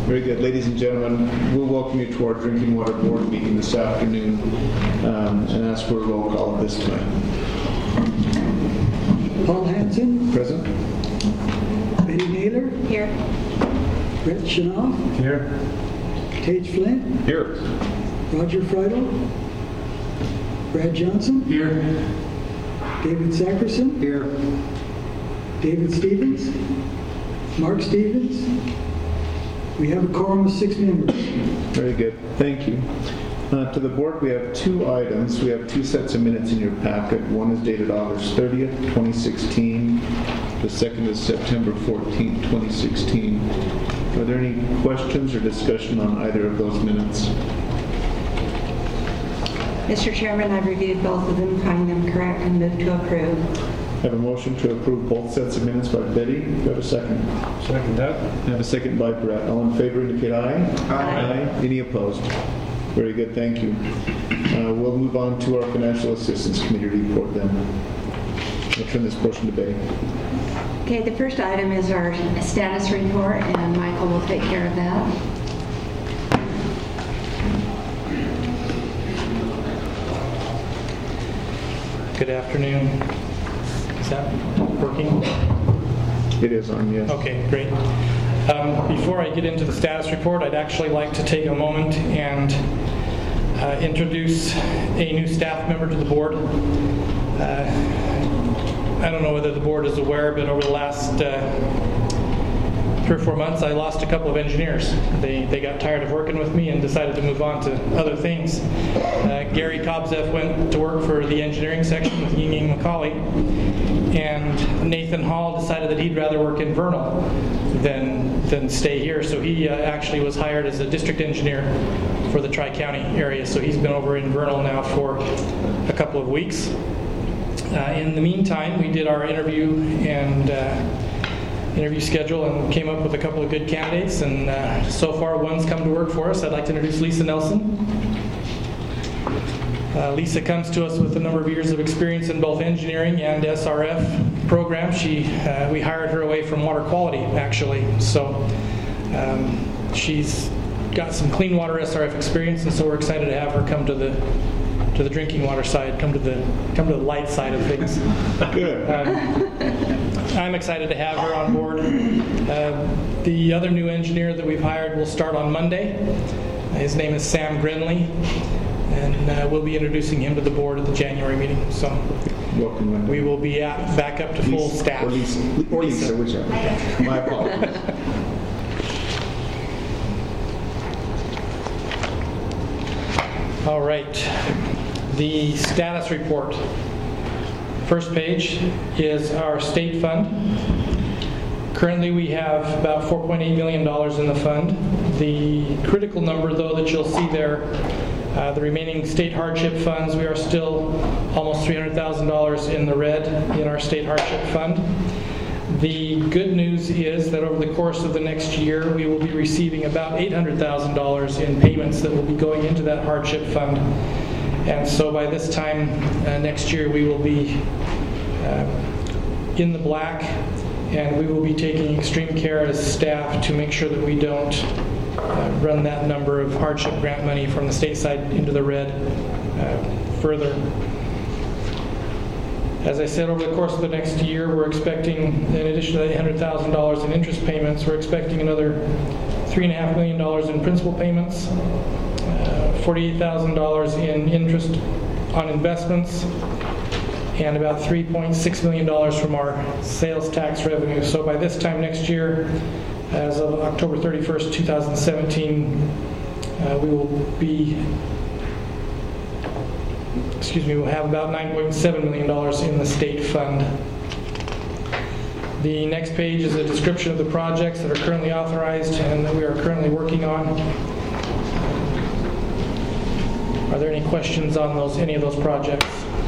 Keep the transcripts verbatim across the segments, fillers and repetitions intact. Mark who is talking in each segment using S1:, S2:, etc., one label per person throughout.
S1: Very good. Ladies and gentlemen, we'll welcome you to our Drinking Water Board meeting this afternoon um, and ask for a roll call at this time.
S2: Paul Hansen.
S1: Present.
S2: Betty Naylor.
S3: Here.
S2: Brett Shanoff.
S1: Here.
S2: Tage Flint.
S1: Here.
S2: Roger Friedel. Brad Johnson.
S1: Here.
S2: David Sackerson.
S1: Here.
S2: David Stevens. Mark Stevens. We have a quorum of six members.
S1: Very good. Thank you. Uh, to the board, we have two items. We have two sets of minutes in your packet. One is dated August thirtieth, twenty sixteen. The second is September fourteenth, twenty sixteen. Are there any questions or discussion on either of those minutes?
S3: Mister Chairman, I've reviewed both of them, find them correct, and move to approve.
S1: I have a motion to approve both sets of minutes by Betty. Do you have a second?
S4: Second that.
S1: I have a second by Brett. All in favor indicate aye.
S3: Aye.
S1: Aye. Any opposed? Very good, thank you. Uh, we'll move on to our Financial Assistance Committee report then. I'll turn this portion to Betty.
S3: Okay, the first item is our status report, and Michael will take care of that.
S4: Good afternoon. Is that working?
S1: It is on, yes.
S4: Okay, great. Um, before I get into the status report, I'd actually like to take a moment and uh, introduce a new staff member to the board. Uh, I don't know whether the board is aware, but over the last uh, three or four months, I lost a couple of engineers. They they got tired of working with me and decided to move on to other things. Uh, Gary Kobzeff went to work for the engineering section with Ying Ying McCauley, and Nathan Hall decided that he'd rather work in Vernal than than stay here. So he uh, actually was hired as a district engineer for the Tri-County area. So he's been over in Vernal now for a couple of weeks. Uh, in the meantime, we did our interview and uh, interview schedule and came up with a couple of good candidates, and uh, so far one's come to work for us. I'd like to introduce Lisa Nelson. Uh, Lisa comes to us with a number of years of experience in both engineering and S R F programs. She, uh, we hired her away from water quality, actually. So um, she's got some clean water S R F experience, and so we're excited to have her come to the to the drinking water side, come to the come to the light side of things.
S1: Good.
S4: Um, I'm excited to have her on board. Uh, the other new engineer that we've hired will start on Monday. His name is Sam Grinley, and uh, we'll be introducing him to the board at the January meeting. So
S1: welcome, Linda.
S4: we will be at, back up to full
S1: Lisa,
S4: staff.
S1: Or Lisa, or Lisa, whichever. My apologies.
S4: All right, the status report. First page is our state fund. Currently we have about four point eight million dollars in the fund. The critical number, though, that you'll see there, uh, the remaining state hardship funds, we are still almost three hundred thousand dollars in the red in our state hardship fund. The good news is that over the course of the next year, we will be receiving about eight hundred thousand dollars in payments that will be going into that hardship fund. And so by this time uh, next year, we will be uh, in the black, and we will be taking extreme care as staff to make sure that we don't uh, run that number of hardship grant money from the state side into the red uh, further. As I said, over the course of the next year, we're expecting, in addition to eight hundred thousand dollars in interest payments, we're expecting another three point five million dollars in principal payments, uh, forty-eight thousand dollars in interest on investments, and about three point six million dollars from our sales tax revenue. So by this time next year, as of October thirty-first, two thousand seventeen, uh, we will be Excuse me, we'll have about nine point seven million dollars in the state fund. The next page is a description of the projects that are currently authorized and that we are currently working on. Are there any questions on those, any of those projects?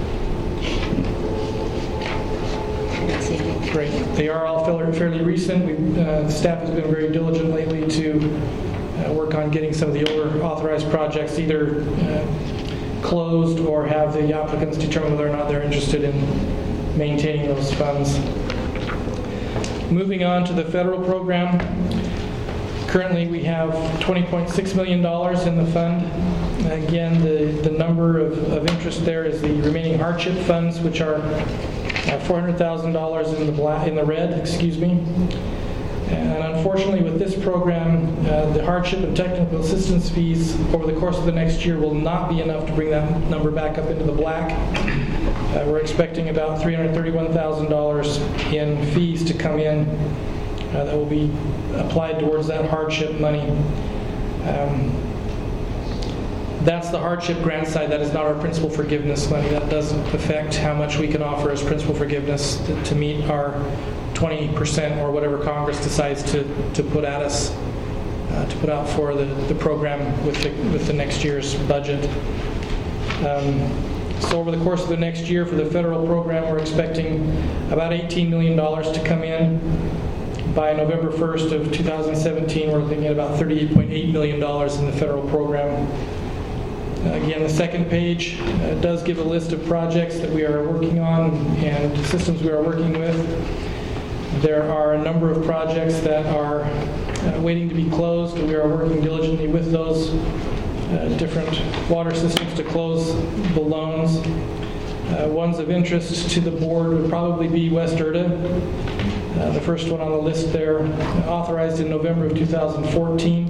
S4: Great. They are all fairly recent. We, uh, the staff has been very diligent lately to uh, work on getting some of the older authorized projects either uh, closed or have the applicants determine whether or not they're interested in maintaining those funds. Moving on to the federal program. Currently, we have twenty point six million dollars in the fund. Again, the, the number of, of interest there is the remaining hardship funds, which are uh, four hundred thousand dollars in the black, in the red, excuse me. And unfortunately, with this program, uh, the hardship and technical assistance fees over the course of the next year will not be enough to bring that number back up into the black. Uh, we're expecting about three hundred thirty-one thousand dollars in fees to come in uh, that will be applied towards that hardship money. Um, That's the hardship grant side. That is not our principal forgiveness money. That doesn't affect how much we can offer as principal forgiveness to, to meet our twenty percent or whatever Congress decides to, to put at us, uh, to put out for the, the program with the, with the next year's budget. Um, so over the course of the next year for the federal program, we're expecting about eighteen million dollars to come in. By November first of two thousand seventeen, we're looking at about thirty-eight point eight million dollars in the federal program. Again, the second page uh, does give a list of projects that we are working on and systems we are working with. There are a number of projects that are uh, waiting to be closed. We are working diligently with those uh, different water systems to close the loans. Uh, ones of interest to the board would probably be West Erta. Uh, the first one on the list there, authorized in November of two thousand fourteen.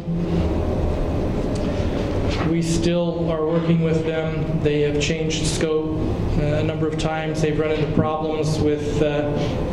S4: We still are working with them. They have changed scope uh, a number of times. They've run into problems with uh,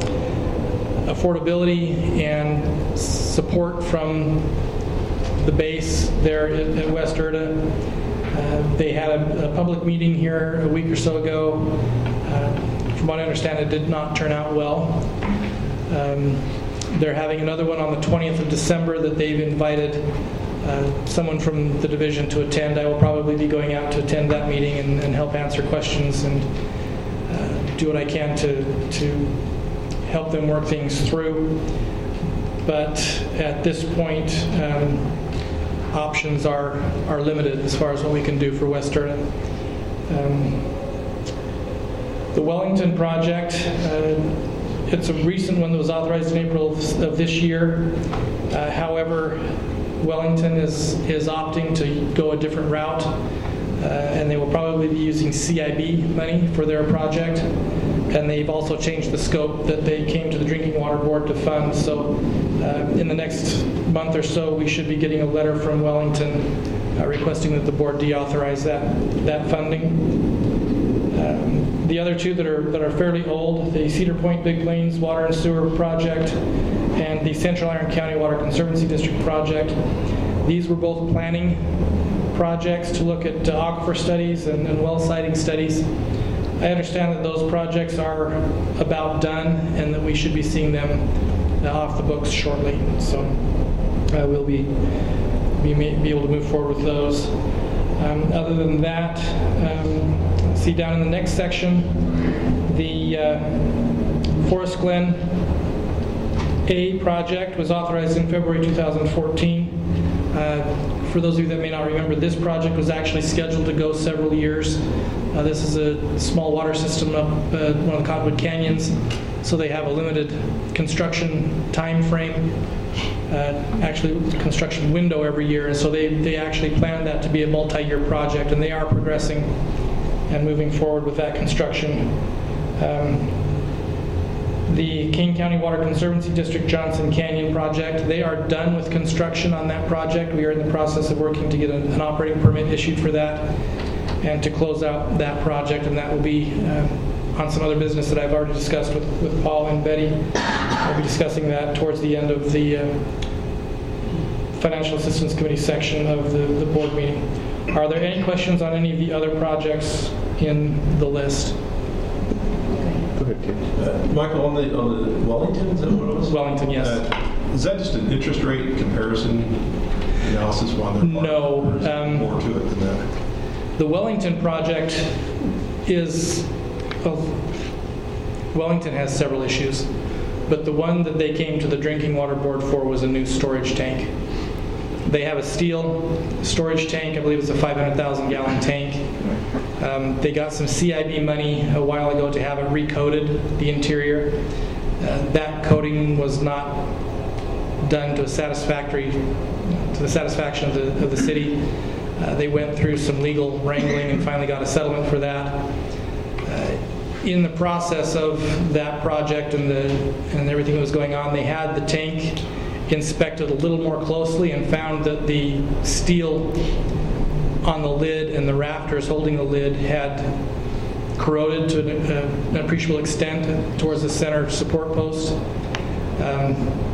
S4: affordability and support from the base there at, at West Erta. Uh, they had a, a public meeting here a week or so ago. Uh, from what I understand, it did not turn out well. Um, they're having another one on the twentieth of December that they've invited Uh, someone from the division to attend. I will probably be going out to attend that meeting and, and help answer questions and uh, do what I can to, to help them work things through. But at this point, um, options are, are limited as far as what we can do for West Erta. Um, the Wellington project, uh, it's a recent one that was authorized in April of, of this year. Uh, however, Wellington is, is opting to go a different route, uh, and they will probably be using C I B money for their project. And they've also changed the scope that they came to the Drinking Water Board to fund. So uh, in the next month or so, we should be getting a letter from Wellington uh, requesting that the board deauthorize that, that funding. Um, the other two that are, that are fairly old, the Cedar Point Big Plains Water and Sewer Project and the Central Iron County Water Conservancy District project. These were both planning projects to look at uh, aquifer studies and, and well siting studies. I understand that those projects are about done and that we should be seeing them uh, off the books shortly. So uh, we'll be, be, be able to move forward with those. Um, other than that, um, see down in the next section, the uh, Forest Glen A project was authorized in February two thousand fourteen. Uh, for those of you that may not remember, this project was actually scheduled to go several years. Uh, this is a small water system up uh, one of the Cottonwood Canyons, so they have a limited construction time frame, uh, actually construction window every year, and so they, they actually planned that to be a multi-year project, and they are progressing and moving forward with that construction. Um, The Kane County Water Conservancy District Johnson Canyon project, they are done with construction on that project. We are in the process of working to get an, an operating permit issued for that and to close out that project, and that will be uh, on some other business that I've already discussed with, with Paul and Betty. I'll be discussing that towards the end of the uh, Financial Assistance Committee section of the, the board meeting. Are there any questions on any of the other projects in the list?
S1: Go ahead, Kate.
S5: Uh, Michael, on the, on the Wellington, is that what it was?
S4: Wellington, yes.
S5: Uh, is that just an interest rate comparison analysis while they're
S4: No.
S5: Or is there
S4: Um,
S5: more to it than that?
S4: The Wellington project is, well, Wellington has several issues, but the one that they came to the Drinking Water Board for was a new storage tank. They have a steel storage tank, I believe it's a five hundred thousand gallon tank. Um, they got some C I B money a while ago to have it recoated, the interior. Uh, that coating was not done to a satisfactory to the satisfaction of the, of the city. Uh, they went through some legal wrangling and finally got a settlement for that. Uh, in the process of that project and, the, and everything that was going on, they had the tank inspected a little more closely and found that the steel on the lid and the rafters holding the lid had corroded to an, uh, an appreciable extent towards the center support post. Um,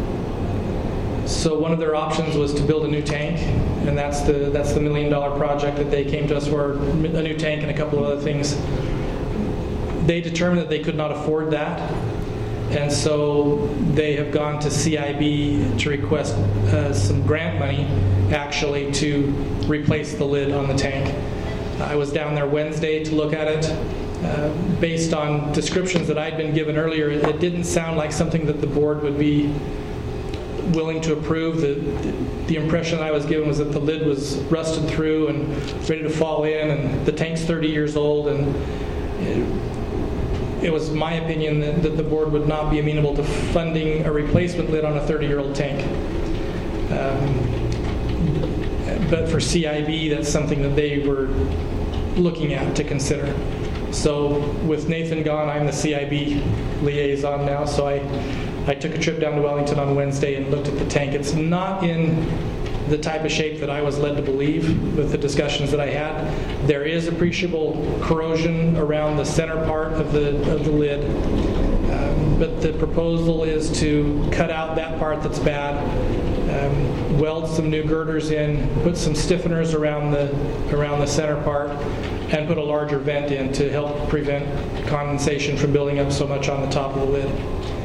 S4: so one of their options was to build a new tank, and that's the that's the million dollar project that they came to us for, a new tank and a couple of other things. They determined that they could not afford that, and so they have gone to C I B to request uh, some grant money actually to replace the lid on the tank. I was down there Wednesday to look at it. Uh, based on descriptions that I'd been given earlier, it didn't sound like something that the board would be willing to approve. The, the impression I was given was that the lid was rusted through and ready to fall in, and the tank's thirty years old, and it, it was my opinion that, that the board would not be amenable to funding a replacement lid on a thirty-year-old tank. Um, but for C I B, that's something that they were looking at to consider. So with Nathan gone, I'm the C I B liaison now, so I, I took a trip down to Wellington on Wednesday and looked at the tank. It's not in the type of shape that I was led to believe with the discussions that I had. There is appreciable corrosion around the center part of the, of the lid, um, but the proposal is to cut out that part that's bad, um, weld some new girders in, put some stiffeners around the, around the center part, and put a larger vent in to help prevent condensation from building up so much on the top of the lid.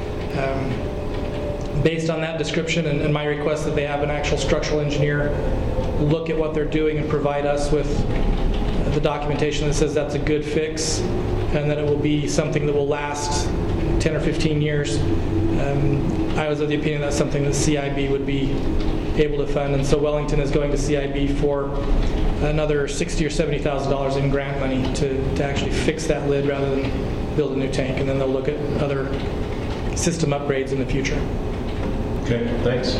S4: Um, based on that description and, and my request that they have an actual structural engineer look at what they're doing and provide us with the documentation that says that's a good fix and that it will be something that will last ten or fifteen years, um, I was of the opinion that's something that C I B would be able to fund. And so Wellington is going to C I B for another sixty thousand or seventy thousand dollars in grant money to, to actually fix that lid rather than build a new tank, and then they'll look at other system upgrades in the future.
S5: Okay, thanks.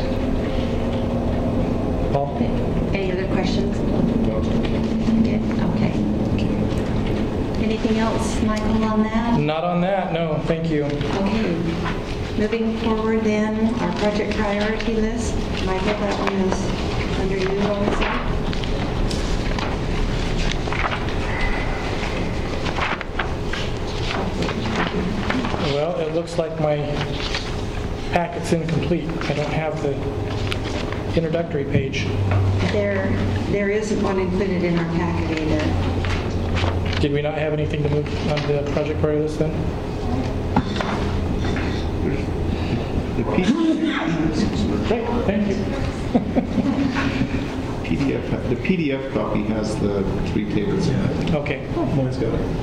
S4: Paul?
S3: Any other questions? Good. Okay. Anything else, Michael, on that?
S4: Not on that, no, thank you.
S3: Okay. Moving forward then, our project priority list. Michael, that one is under you also.
S4: Well, it looks like my packet's incomplete. I don't have the introductory page.
S3: There, there isn't one included in our packet either.
S4: Did we not have anything to move on the project priority list then?
S1: The P-
S4: Great, thank you.
S1: P D F, the P D F copy has the three tables in it.
S4: Okay,
S5: Mine's got it.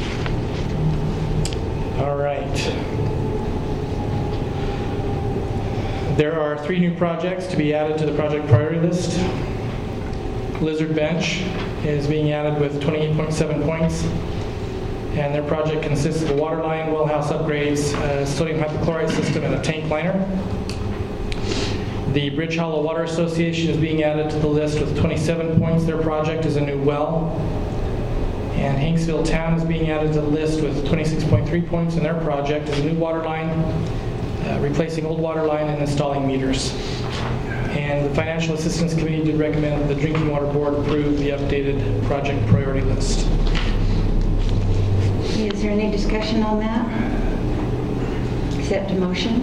S4: all right. There are three new projects to be added to the project priority list. Lizard Bench is being added with twenty-eight point seven points, and their project consists of a water line, well house upgrades, a sodium hypochlorite system, and a tank liner. The Bridge Hollow Water Association is being added to the list with twenty-seven points. Their project is a new well. And Hanksville Town is being added to the list with twenty-six point three points, and their project is a new water line, uh, replacing old water line and installing meters. And the Financial Assistance Committee did recommend that the Drinking Water Board approve the updated project priority list.
S3: Is there any discussion on that? Accept a motion?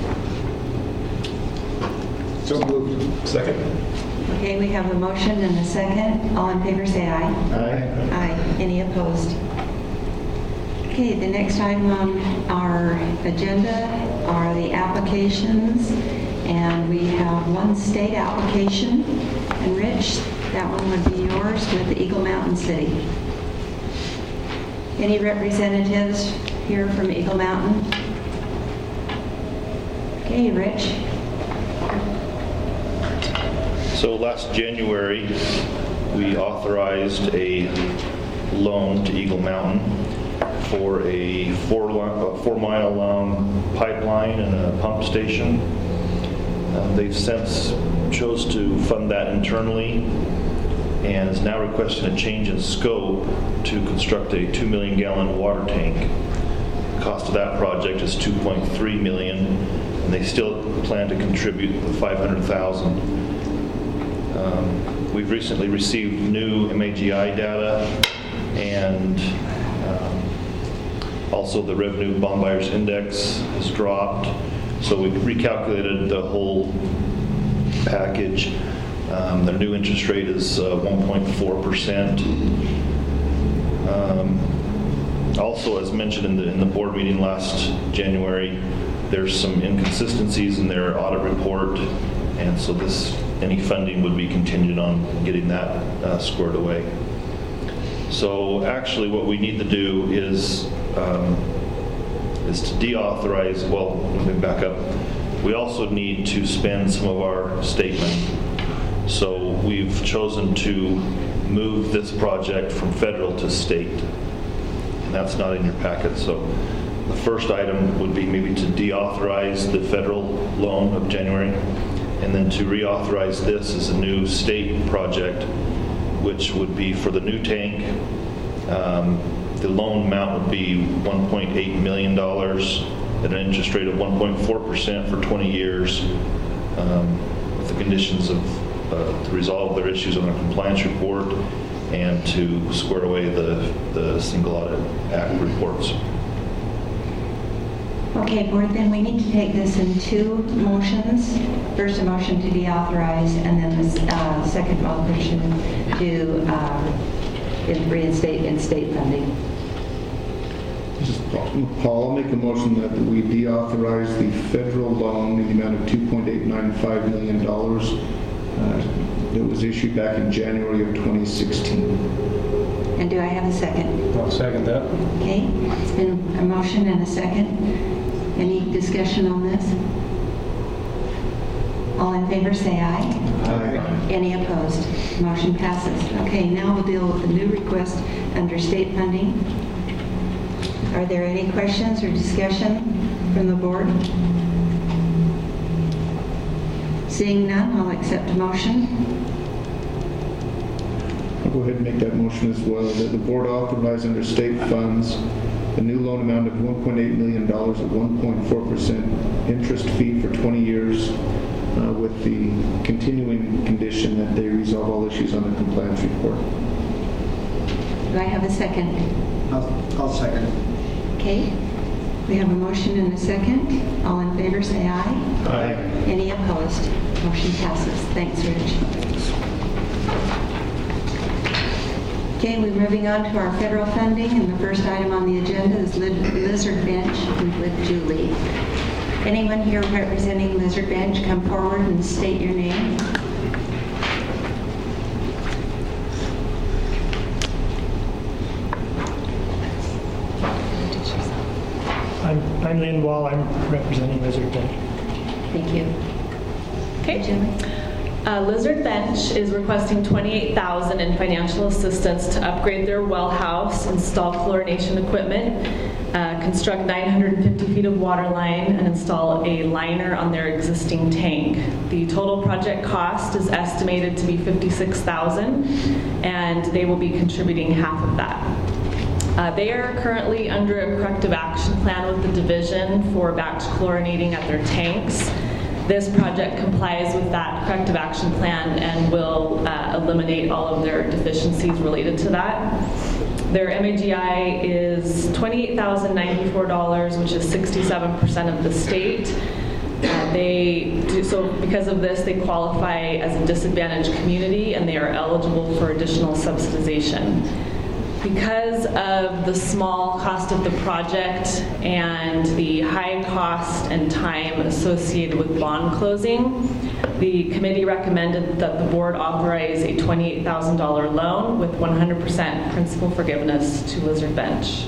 S5: So moved. Second?
S3: Okay, we have a motion and a second. All in favor say aye.
S1: Aye.
S3: Aye. Any opposed? Okay, the next item on our agenda are the applications, and we have one state application. And Rich, that one would be yours with Eagle Mountain City. Any representatives here from Eagle Mountain? Okay, Rich.
S6: So last January, we authorized a loan to Eagle Mountain for a four, a four mile long pipeline and a pump station. Uh, they've since chose to fund that internally and is now requesting a change in scope to construct a two million gallon water tank. The cost of that project is two point three million dollars, and they still plan to contribute the five hundred thousand dollars. Um, we've recently received new M A G I data, and um, also the revenue bond buyers index has dropped. So we recalculated the whole package. Um, their new interest rate is uh, one point four percent. Um, also, as mentioned in the, in the board meeting last January, there's some inconsistencies in their audit report, and so this any funding would be contingent on getting that uh, squared away. So actually what we need to do is um, is to deauthorize, well, let me back up. We also need to spend some of our state money. So we've chosen to move this project from federal to state, and that's not in your packet. So the first item would be maybe to deauthorize the federal loan of January, and then to reauthorize this as a new state project, which would be for the new tank. Um, the loan amount would be one point eight million dollars at an interest rate of one point four percent for twenty years, um, with the conditions of uh, to resolve their issues on a compliance report and to square away the, the Single Audit Act reports.
S3: Okay, board, then we need to take this in two motions. First, a motion to deauthorize, and then the uh, second motion to uh, reinstate in state funding.
S1: Paul, I'll make a motion that we deauthorize the federal loan in the amount of two point eight nine five million dollars uh, that was issued back in January of twenty sixteen.
S3: And do I have a second?
S5: I'll second that.
S3: Okay, it's been a motion and a second. Any discussion on this? All in favor say aye.
S1: Aye.
S3: Any opposed? Motion passes. Okay, now we'll deal with the new request under state funding. Are there any questions or discussion from the board? Seeing none, I'll accept a motion.
S1: I'll go ahead and make that motion as well, that the board authorize under state funds a new loan amount of one point eight million dollars at one point four percent interest fee for twenty years uh, with the continuing condition that they resolve all issues on the compliance report.
S3: Do I have a second?
S7: I'll, I'll second.
S3: Okay, we have a motion and a second. All in favor say aye.
S1: Aye.
S3: Any opposed? Motion passes. Thanks, Rich. Okay, we're moving on to our federal funding, and the first item on the agenda is Lizard Bench with Julie. Anyone here representing Lizard Bench, come forward and state your name.
S8: I'm, I'm Lynn Wall. I'm representing Lizard Bench.
S3: Thank you.
S9: Okay.
S3: Julie?
S9: Uh, Lizard Bench is requesting twenty-eight thousand dollars in financial assistance to upgrade their well house, install chlorination equipment, uh, construct nine hundred fifty feet of water line, and install a liner on their existing tank. The total project cost is estimated to be fifty-six thousand dollars, and they will be contributing half of that. Uh, they are currently under a corrective action plan with the division for batch chlorinating at their tanks. This project complies with that corrective action plan and will uh, eliminate all of their deficiencies related to that. Their M A G I is twenty-eight thousand ninety-four dollars, which is sixty-seven percent of the state. Uh, they do, so because of this, they qualify as a disadvantaged community, and they are eligible for additional subsidization. Because of the small cost of the project and the high cost and time associated with bond closing, the committee recommended that the board authorize a twenty-eight thousand dollars loan with one hundred percent principal forgiveness to Lizard Bench.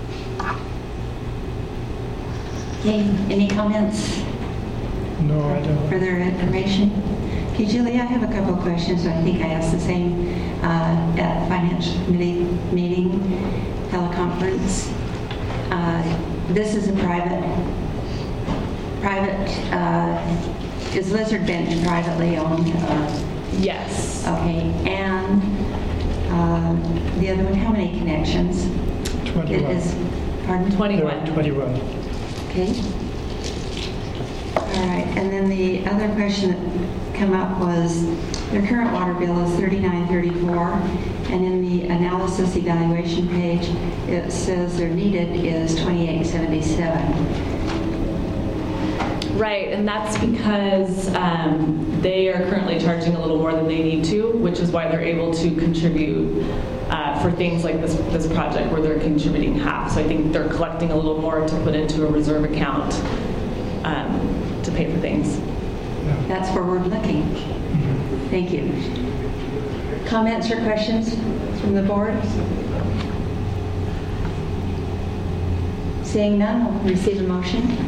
S3: Okay, any comments?
S8: No, I don't.
S3: Further information? Okay, Julie, I have a couple of questions. I think I asked the same uh, at Financial Committee meeting, teleconference. Uh, this is a private, private uh, is Lizard Bench privately owned? Or,
S9: Yes.
S3: okay, and uh, the other one, how many connections? It
S8: twenty-one.
S3: is, pardon?
S8: There are
S9: twenty-one.
S8: twenty-one.
S3: Okay. All right, and then the other question that came up was, their current water bill is thirty-nine thirty-four, and in the analysis evaluation page, it says their needed is twenty-eight seventy-seven.
S9: Right, and that's because um, they are currently charging a little more than they need to, which is why they're able to contribute uh, for things like this this project where they're contributing half. So I think they're collecting a little more to put into a reserve account um, to pay for things.
S3: That's forward looking. Thank you. Comments or questions from the board? Seeing none, I'll receive a motion.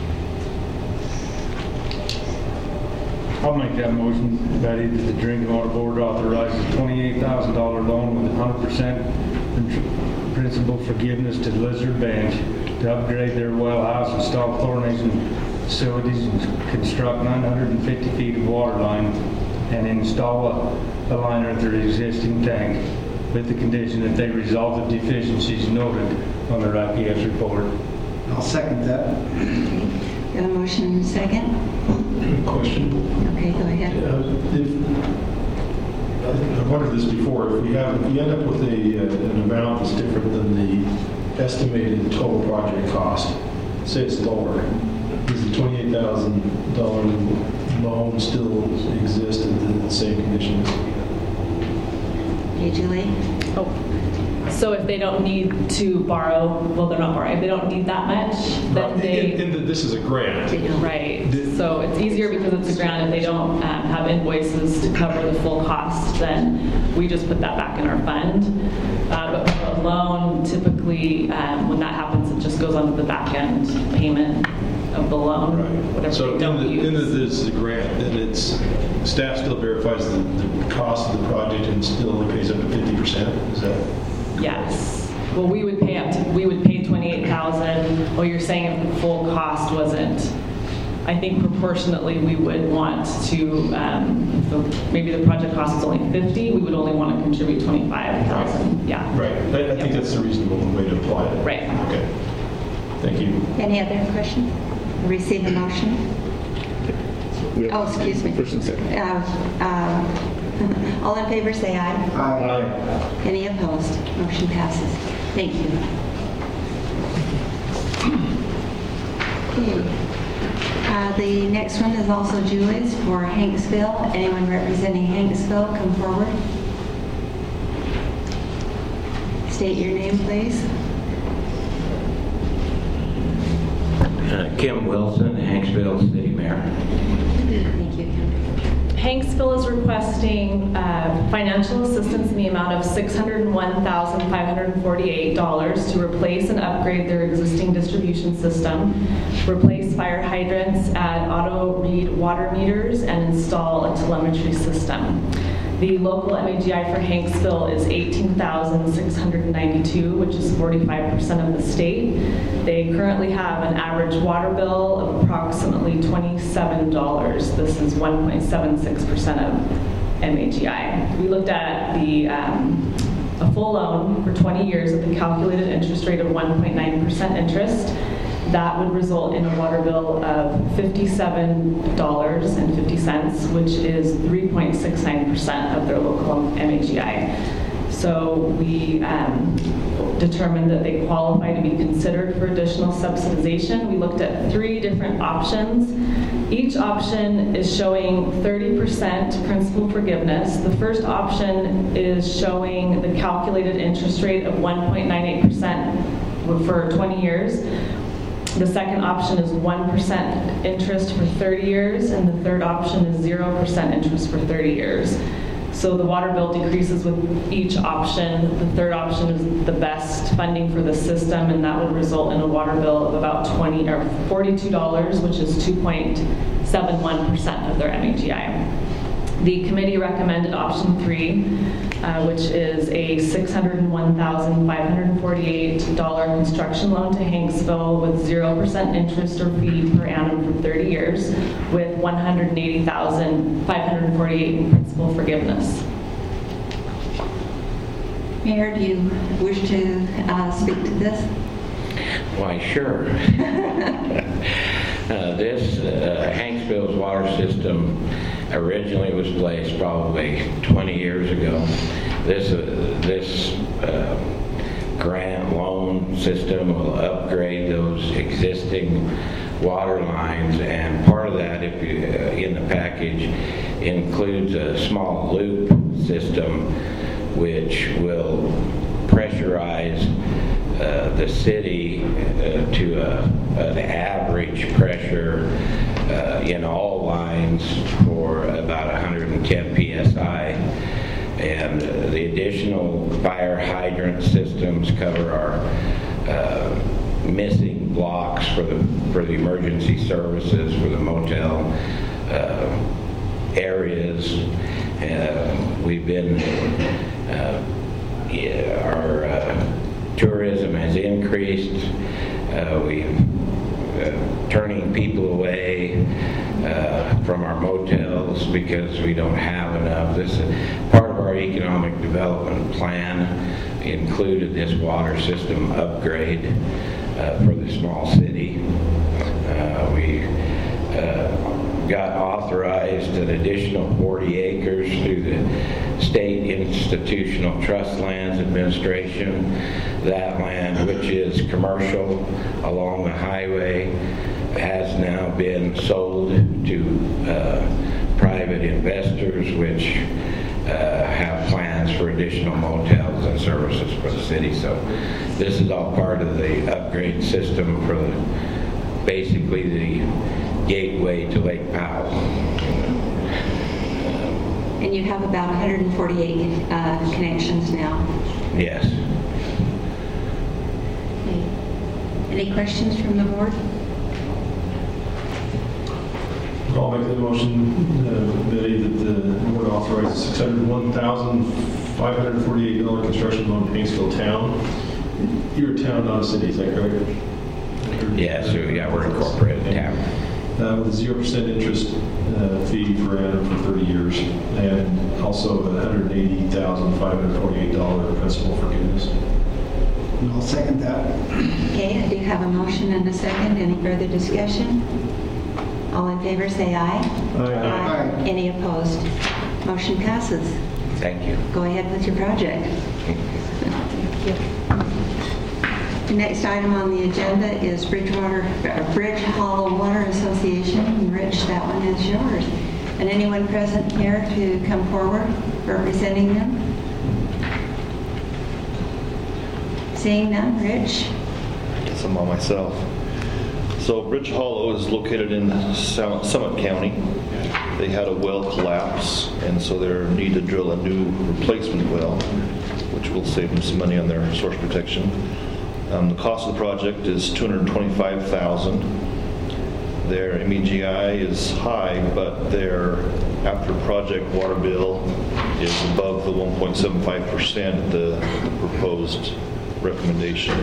S10: I'll make that motion, Betty, that the Drinking Water Board authorizes a twenty-eight thousand dollar loan with one hundred percent principal forgiveness to Lizard Bench to upgrade their well house, install chlorination facilities, and construct nine hundred fifty feet of water line, and install a, a liner at their existing tank, with the condition that they resolve the deficiencies noted on their I P S report.
S7: I'll second that.
S3: Got a motion and a second?
S5: Question.
S3: Okay, go ahead.
S5: Uh, if- I- I've wondered this before. If you have, if you end up with a, uh, an amount that's different than the estimated total project cost, say it's lower, does the twenty-eight thousand dollar loan still exist in the same conditions?
S3: Okay, Julie?
S9: Oh, so if they don't need to borrow, well, they're not borrowing, if they don't need that much, then
S5: Right.
S9: they...
S5: In, in that this is a grant.
S9: Right, so it's easier because it's a grant. If they don't um, have invoices to cover the full cost, then we just put that back in our fund. Uh, But for a loan, typically, um, when that happens, it just goes onto the back end payment of the loan,
S5: Right.
S9: whatever
S5: So
S9: they
S5: in
S9: don't
S5: the, in that
S9: use.
S5: this is a grant, then it's, staff still verifies the, the cost of the project and still only pays up to fifty percent? Is that?
S9: Yes. Well, we would pay up to, we would pay twenty-eight thousand. Well, you're saying if the full cost wasn't, I think proportionately we would want to, um, if the- maybe the project cost is only fifty, we would only want to contribute twenty-five thousand. Yeah.
S5: Right. I, I think that's the reasonable way to apply it.
S9: Right.
S5: Okay. Thank you.
S3: Any other questions? Receive a motion?
S1: We have-
S3: Oh, excuse me.
S1: First and second.
S3: Uh, uh, All in favor, say aye.
S7: Aye.
S3: Any opposed? Motion passes. Thank you. Okay. Uh, The next one is also Julie's for Hanksville. Anyone representing Hanksville, come forward. State your name, please.
S11: Uh, Kim Wilson, Hanksville City Mayor.
S3: Thank you, Kim.
S9: Hanksville is requesting uh, financial assistance in the amount of six hundred one thousand five hundred forty-eight dollars to replace and upgrade their existing distribution system, replace fire hydrants, add auto read water meters, and install a telemetry system. The local M A G I for Hanksville is eighteen thousand six hundred ninety-two, which is forty-five percent of the state. They currently have an average water bill of approximately twenty-seven dollars. This is one point seven six percent of M A G I. We looked at the um, a full loan for twenty years at the calculated interest rate of one point nine percent interest. That would result in a water bill of fifty-seven dollars and fifty cents, which is three point six nine percent of their local M A G I. So we um, determined that they qualify to be considered for additional subsidization. We looked at three different options. Each option is showing thirty percent principal forgiveness. The first option is showing the calculated interest rate of one point nine eight percent for twenty years. The second option is one percent interest for thirty years, and the third option is zero percent interest for thirty years. So the water bill decreases with each option. The third option is the best funding for the system, and that would result in a water bill of about twenty or forty-two dollars, which is two point seven one percent of their M A G I. The committee recommended option three, uh, which is a six hundred one thousand five hundred forty-eight dollars construction loan to Hanksville with zero percent interest or fee per annum for thirty years, with one hundred eighty thousand five hundred forty-eight dollars in principal forgiveness.
S3: Mayor, do you wish to uh, speak to this?
S11: Why, sure. uh, this, uh, Hanksville's water system originally was placed probably twenty years ago. This, uh, this uh, grant loan system will upgrade those existing water lines, and part of that, if you, uh, in the package, includes a small loop system which will pressurize uh, the city uh, to a, an average pressure uh, in all lines for about one hundred ten P S I. And uh, the additional fire hydrant systems cover our uh, missing blocks for the for the emergency services for the motel uh, areas. Uh, we've been uh, yeah, our uh, tourism has increased. Uh, we've uh, turning people away uh, from our motels because we don't have enough. This is part of our economic development plan included this water system upgrade uh, for the small city. Uh, we uh, got authorized an additional forty acres through the State Institutional Trust Lands Administration. That land, which is commercial along the highway, has now been sold to uh, private investors, which uh, have plans for additional motels and services for the city. So this is all part of the upgrade system for the, basically the gateway to Lake Powell.
S3: And you have about one hundred forty-eight uh, connections now.
S11: Yes.
S3: Okay. Any questions from the board?
S5: I'll make the motion, uh, Betty, that the board authorizes six hundred one thousand five hundred forty-eight dollars construction loan to Hanksville Town. You're a town, not a city, is that correct?
S11: Yes, so yeah, we're incorporated town.
S5: Uh, with a zero percent interest uh, fee per annum for thirty years, and also one hundred eighty thousand five hundred forty-eight dollars principal forgiveness.
S7: And I'll second that.
S3: Okay, I do have a motion and a second. Any further discussion? All in favor say aye.
S5: Aye.
S7: Aye.
S3: Any opposed? Motion passes.
S11: Thank you.
S3: Go ahead with your project. Thank you. The next item on the agenda is Bridgewater, uh, Bridge Hollow Water Association. Rich, that one is yours. And anyone present here to come forward representing them? Seeing none, Rich?
S6: Guess I'm on myself. So Bridge Hollow is located in Summit County. They had a well collapse, and so they need to drill a new replacement well, which will save them some money on their source protection. Um, the cost of the project is two hundred twenty-five thousand dollars. Their M E G I is high, but their after-project water bill is above the one point seven five percent, the proposed recommendation.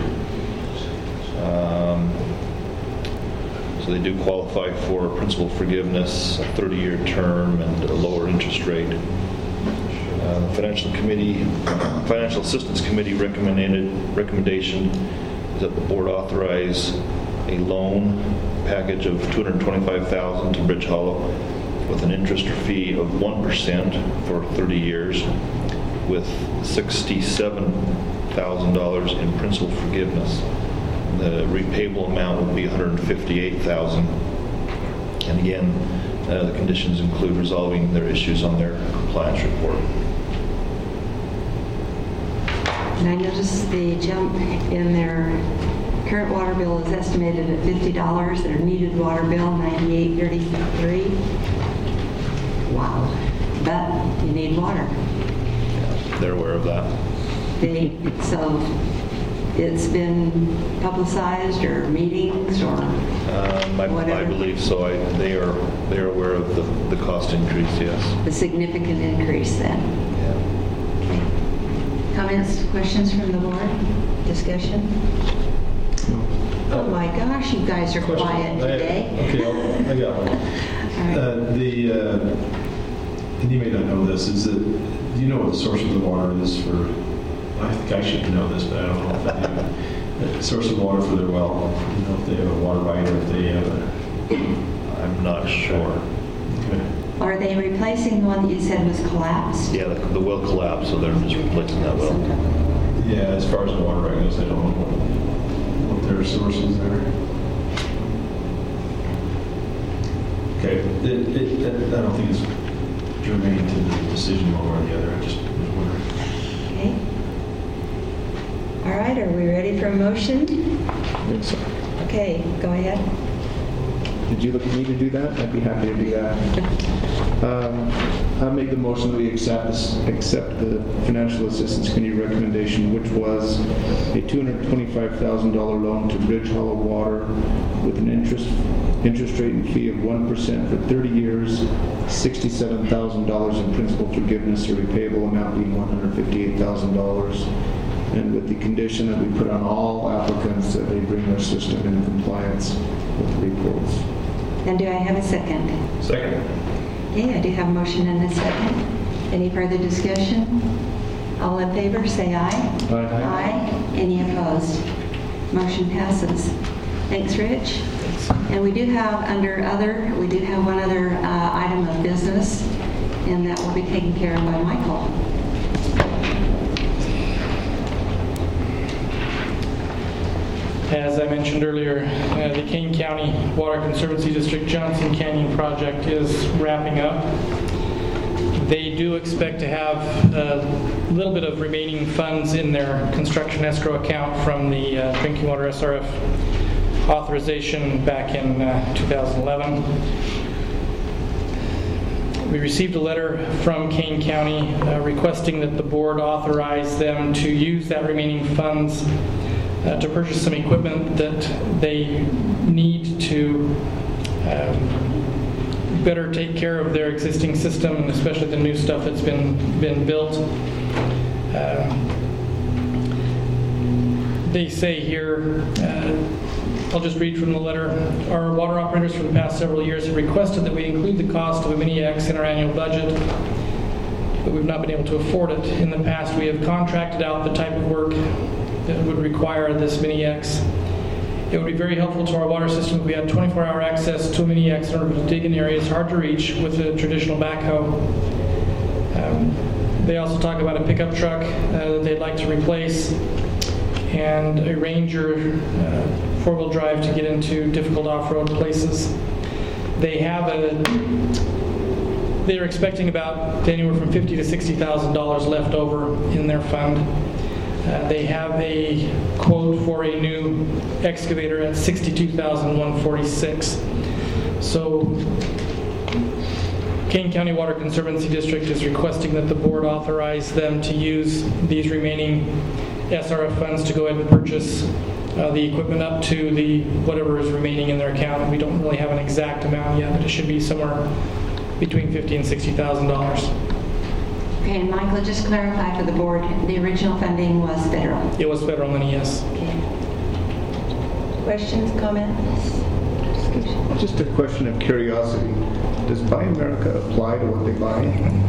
S6: Um, so they do qualify for principal forgiveness, a thirty-year term, and a lower interest rate. Uh, the Financial Committee, Financial Assistance Committee recommended recommendation is that the board authorize a loan package of two hundred twenty-five thousand dollars to Bridge Hollow with an interest fee of one percent for thirty years, with sixty-seven thousand dollars in principal forgiveness. The repayable amount would be one hundred fifty-eight thousand dollars. And again, uh, the conditions include resolving their issues on their compliance report.
S3: And I noticed the jump in their current water bill is estimated at fifty dollars. Their needed water bill, ninety-eight thirty-three. Wow. But you need water.
S6: Yeah, they're aware of that.
S3: They, so it's been publicized or meetings or
S6: Um, I, I
S3: whatever?
S6: believe so. I, they are They're aware of the, the cost increase, yes.
S3: The significant increase then. Okay. Comments, questions from the board? Discussion? Oh my gosh, you guys are
S5: Question.
S3: quiet today.
S5: I, okay, I'll, I got one.
S3: right.
S5: Uh, the, uh, and you may not know this, is that, do you know what the source of the water is for, I think I should know this, but I don't know if I do. The source of water for their well, you know, if they have a water right or if they have a...
S6: I'm not sure.
S5: Okay.
S3: Are they replacing the one that you said was collapsed?
S6: Yeah, the, the well collapsed, so they're just replacing that well.
S5: Yeah, as far as the water right goes, I don't know what, what their sources are. Okay, it, it, it, I don't think it's germane to the decision one way or the other. I just was wondering.
S3: Okay. All right, are we ready for a motion?
S1: I think so.
S3: Okay, go ahead.
S1: Did you look at me to do that? I'd be happy to do that. Um, I make the motion that we accept this, accept the financial assistance committee recommendation, which was a two hundred twenty-five thousand dollars loan to Bridge Hollow Water with an interest interest rate and fee of one percent for thirty years, sixty-seven thousand dollars in principal forgiveness, or repayable amount being one hundred fifty-eight thousand dollars. And with the condition that we put on all applicants that they bring their system into compliance with the reports.
S3: And do I have a second?
S5: Second.
S3: Okay, I do have a motion and a second. Any further discussion? All in favor, say aye.
S1: Aye.
S3: Aye. Any opposed? Motion passes. Thanks, Rich. And we do have under other, we do have one other uh, item of business, and that will be taken care of by Michael.
S4: As I mentioned earlier, uh, the Kane County Water Conservancy District Johnson Canyon project is wrapping up. They do expect to have a little bit of remaining funds in their construction escrow account from the uh, drinking water S R F authorization back in uh, two thousand eleven. We received a letter from Kane County uh, requesting that the board authorize them to use that remaining funds Uh, to purchase some equipment that they need to um, better take care of their existing system, and especially the new stuff that's been been built. Uh, they say here, uh, I'll just read from the letter. Our water operators for the past several years have requested that we include the cost of a Mini X in our annual budget, but we've not been able to afford it. In the past, we have contracted out the type of work that would require this Mini X. It would be very helpful to our water system if we had twenty-four hour access to a Mini X in order to dig in areas hard to reach with a traditional backhoe. Um, they also talk about a pickup truck uh, that they'd like to replace, and a Ranger uh, four-wheel drive to get into difficult off-road places. They have a they're expecting about anywhere from fifty thousand to sixty thousand dollars left over in their fund. Uh, they have a quote for a new excavator at sixty-two thousand one hundred forty-six dollars. So Kane County Water Conservancy District is requesting that the board authorize them to use these remaining S R F funds to go ahead and purchase uh, the equipment up to the whatever is remaining in their account. We don't really have an exact amount yet, but it should be somewhere between fifty thousand and sixty thousand dollars.
S3: Okay, and Michael, just clarify for the board, the original funding was federal.
S4: It was federal money, yes.
S3: Okay. Questions, comments?
S1: Just a question of curiosity. Does Buy America apply to what they buy?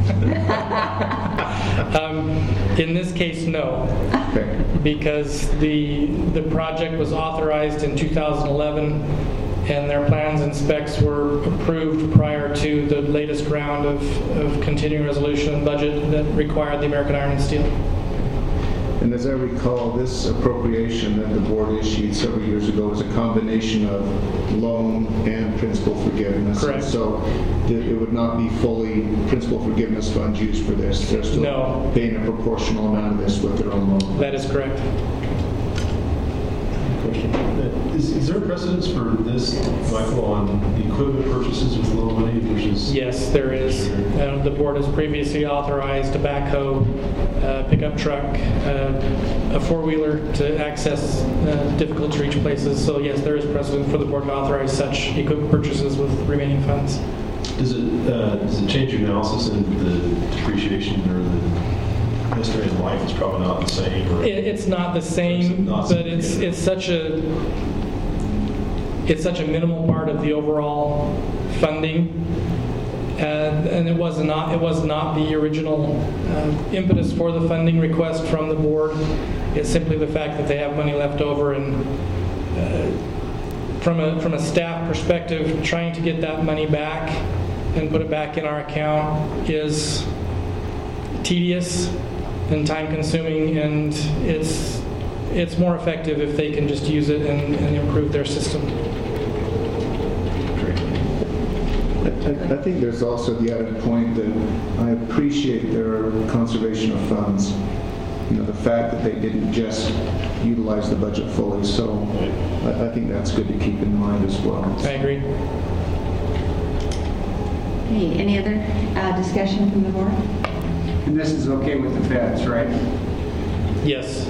S4: um, in this case, no.
S1: Okay.
S4: Because the the project was authorized in two thousand eleven, and their plans and specs were approved prior to the latest round of, of continuing resolution and budget that required the American Iron and Steel.
S1: And as I recall, this appropriation that the board issued several years ago was a combination of loan and principal forgiveness.
S4: Correct.
S1: So th- it would not be fully principal forgiveness funds used for this. They're still
S4: No.
S1: paying a proportional amount of this with their own loan.
S4: That is correct.
S5: Question. Is, is there a precedence for this, Michael, on equipment purchases with loan money versus?
S4: Yes, there is. Uh, the board has previously authorized a backhoe, uh, pickup truck, uh, a four-wheeler to access uh, difficult to reach places. So yes, there is precedent for the board to authorize such equipment purchases with remaining funds.
S5: Does it, uh, does it change your analysis in the depreciation or the estimated life is probably not the same? Or
S4: It, it's not the same,
S5: not
S4: but it's
S5: significant?
S4: it's such a it's such a minimal part of the overall funding, and and it was not it was not the original uh, impetus for the funding request from the board. It's simply the fact that they have money left over, and uh, from a from a staff perspective, trying to get that money back and put it back in our account is tedious and time consuming, and it's it's more effective if they can just use it and, and improve their system.
S1: I, I think there's also the added point that I appreciate their conservation of funds. You know, the fact that they didn't just utilize the budget fully. So I, I think that's good to keep in mind as well.
S4: I agree.
S3: Okay, any other uh, discussion from the board?
S7: And this is okay with the feds, right?
S4: Yes.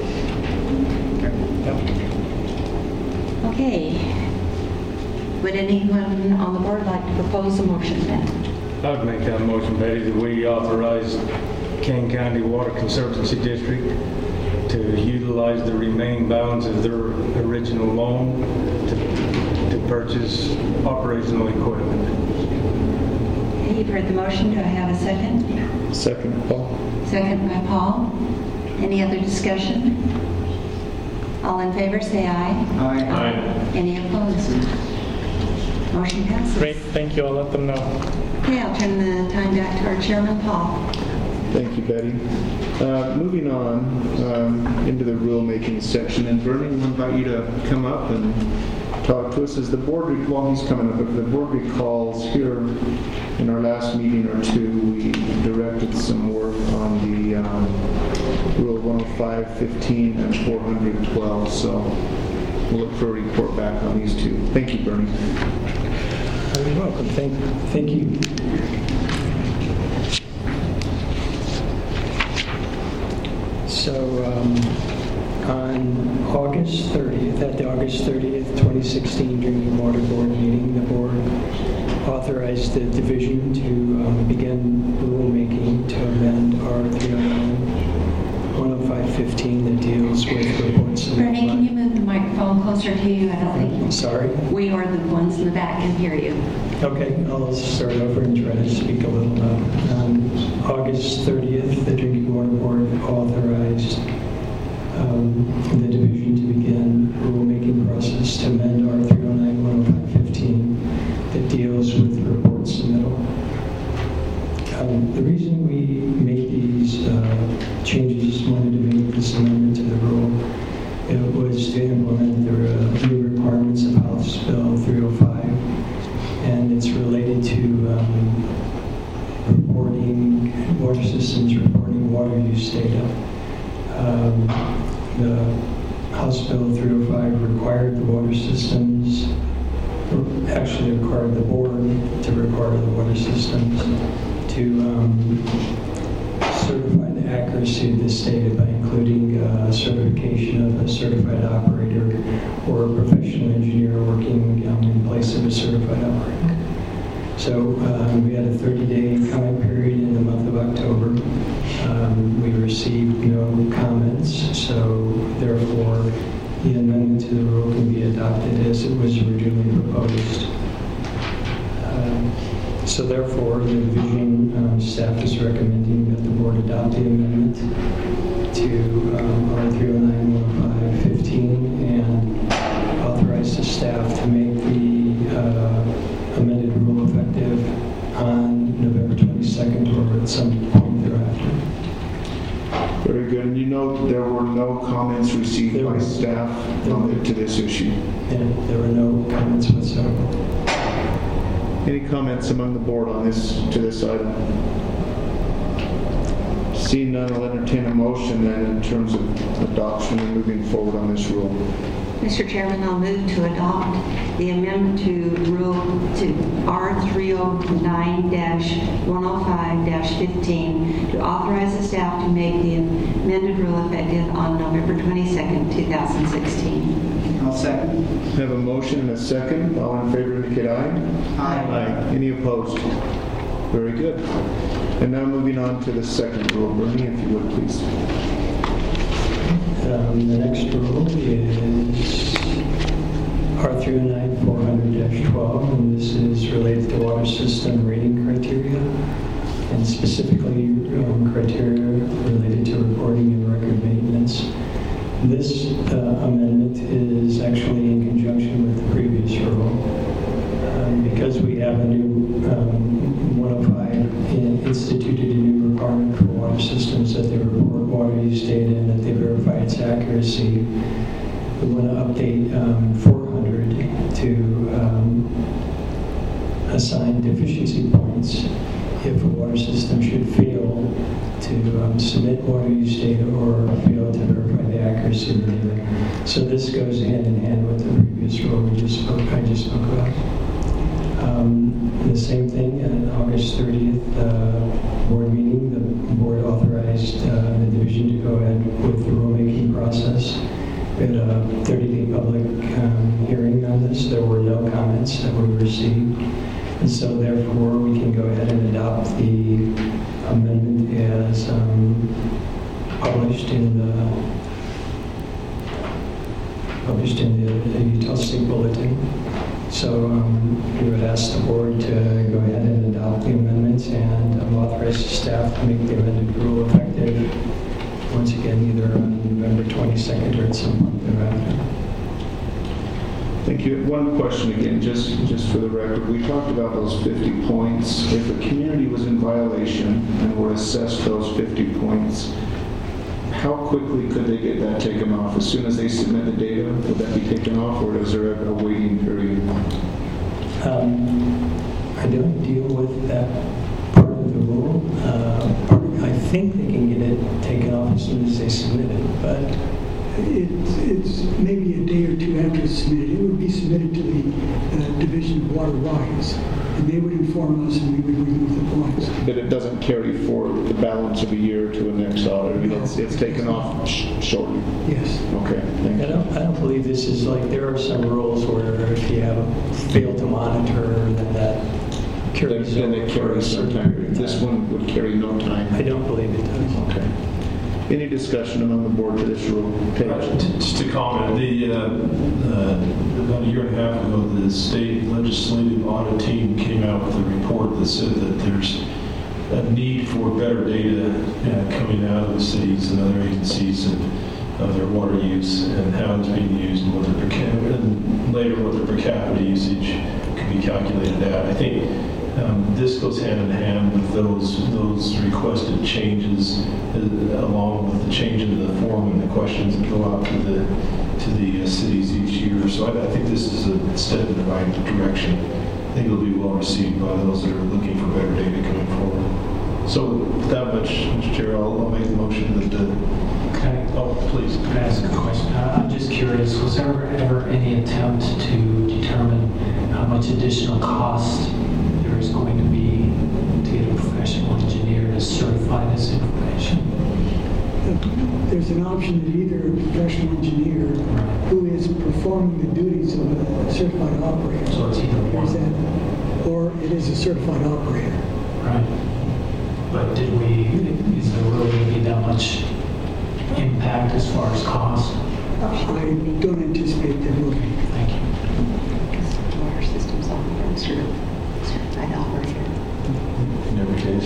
S4: Yep.
S3: Okay. Would anyone on the board like to propose a motion then?
S10: I would make that motion, Betty, that we authorize Kane County Water Conservancy District to utilize the remaining balance of their original loan to, to purchase operational equipment.
S3: Okay, you've heard the motion. Do I have a second?
S1: Second, Paul.
S3: Second by Paul. Any other discussion? All in favor, say aye.
S7: Aye.
S5: Aye.
S3: Any opposed? Motion passes.
S4: Great. Thank you. I'll let them know.
S3: Okay, I'll turn the time back to our chairman, Paul.
S1: Thank you, Betty. Uh, moving on um, into the rulemaking section, and Bernie, we invite you to come up and talk to us. As the board, well, he's coming up, but the board recalls here in our last meeting or two, we directed some work on the um, Rule one oh five fifteen and four hundred twelve. So we'll look for a report back on these two. Thank you, Bernie.
S8: You're welcome. Thank, thank you. So um, on August thirtieth, at the August thirtieth, twenty sixteen Drinking Water Board meeting, the board authorized the division to um, begin rulemaking to amend R three oh nine one oh five fifteen that deals with reports.
S3: Bernie, can you move the microphone closer to you? I don't think
S8: Sorry.
S3: we or the ones in the back can hear you.
S8: Okay, I'll start over and try to speak a little louder. On August thirtieth, the Drinking Water Board authorized um, the division to begin rulemaking process to amend R three oh nine one oh five fifteen that deals with report submittal. Um, the reason we made these uh, changes, wanted to make this amendment to the rule, it was to implement the uh, new requirements of House Bill three oh five. And it's related to um, reporting, water systems reporting water use data. Um, the House Bill three oh five required the water systems, or actually required the board to require the water systems to um, certify the accuracy of this data by including uh, certification of a certified operator or a professional engineer working um, in place of a certified operator. So um, we had a thirty-day comment period in the month of October. Um, we received no comments, so therefore the amendment to the rule can be adopted as it was originally proposed. Um, So therefore, the division um, staff is recommending that the board adopt the amendment to um, R three oh nine one oh five fifteen and authorize the staff to make the uh, amended rule effective on November twenty-second or at some point thereafter.
S1: Very good. And you know there were no comments received
S8: There
S1: by
S8: were-
S1: staff on the, to this issue.
S8: And there were no comments whatsoever.
S1: Any comments among the board on this, to this item? Seeing none, I'll entertain a motion then in terms of adoption and moving forward on this rule.
S3: Mister Chairman, I'll move to adopt the amendment to rule to R three oh nine one oh five fifteen to authorize the staff to make the amended rule effective on November twenty-second, two thousand sixteen.
S7: I'll second.
S1: Have a motion and a second. All in favor indicate aye.
S7: Aye.
S1: Aye. Any opposed? Very good. And now moving on to the second rule. Bernie, if you would, please.
S8: Um, the next rule is R three oh nine four hundred dash twelve, and this is related to water system rating criteria, and specifically um, criteria related to reporting and record maintenance. This uh, amendment is actually in conjunction with the previous rule. Um, because we have a new um, one oh five in, instituted a new requirement for water systems that they report water use data and that they verify its accuracy. We want to update um, four hundred to um, assign deficiency points if a water system should fail to um, submit water use data or fail to verify the accuracy of the data. So this goes hand in hand with the previous rule we just spoke, I just spoke about. Um, the same thing on August thirtieth uh, board meeting, the board authorized uh, the division to go ahead with the rulemaking process. We had a thirty-day public um, hearing on this. There were no comments that we received. And so therefore we can go ahead and adopt the amendment as um, published in the published in the, the Utah State Bulletin. So um, we would ask the board to go ahead and adopt the amendments and um, authorize the staff to make the amended rule effective once again either on November twenty-second or at some point thereafter.
S1: Thank you. One question again, just, just for the record. We talked about those fifty points. If a community was in violation and were assessed those fifty points, how quickly could they get that taken off? As soon as they submit the data, would that be taken off, or is there a, a waiting period?
S8: Um, I don't deal with that part of the rule. Uh, part, I think they can get it taken off as soon as they submit it, but
S2: It's, it's maybe a day or two after it's submitted. It would be submitted to the uh, Division of Water Rights, and they would inform us and we would remove the points.
S1: But it doesn't carry forward the balance of a year to a next audit. I mean, it's, it's taken off sh shortly.
S2: Yes.
S1: Okay, thank
S8: I
S1: you.
S8: don't, I don't believe this is like, there are some rules where if you have failed to monitor, then that carries
S1: Then
S8: over
S1: it
S8: for a
S1: carries some
S8: certain
S1: time.
S8: period of
S1: This
S8: time.
S1: one would carry no time.
S8: I don't believe it does.
S1: Okay. Any discussion among the board to this rule? Paige?
S5: Just to comment, the, uh, uh, about a year and a half ago, the state legislative audit team came out with a report that said that there's a need for better data uh, coming out of the cities and other agencies and of their water use and how it's being used and what their per capita, and later what their per capita usage can be calculated at. I think Um, this goes hand in hand with those those requested changes, uh, along with the change in the form and the questions that go out to the to the uh, cities each year. So I, I think this is a step in the right direction. I think it'll be well received by those that are looking for better data coming forward. So with that much, Mister Chair, I'll, I'll make the motion that. Uh,
S12: okay.
S5: Oh, please.
S12: Can I ask a question? Uh, I'm just curious. Was there ever any attempt to determine how much additional cost is going to be to get a professional engineer to certify this information?
S2: There's an option that either a professional engineer who is performing the duties of a certified operator,
S12: So it's either one.
S2: is that, or it is a certified operator.
S12: Right. But did we, is there really going to be that much impact as far as cost?
S2: I don't anticipate there will be.
S12: Thank you.
S3: Water systems operator, certified operator.
S5: In every case.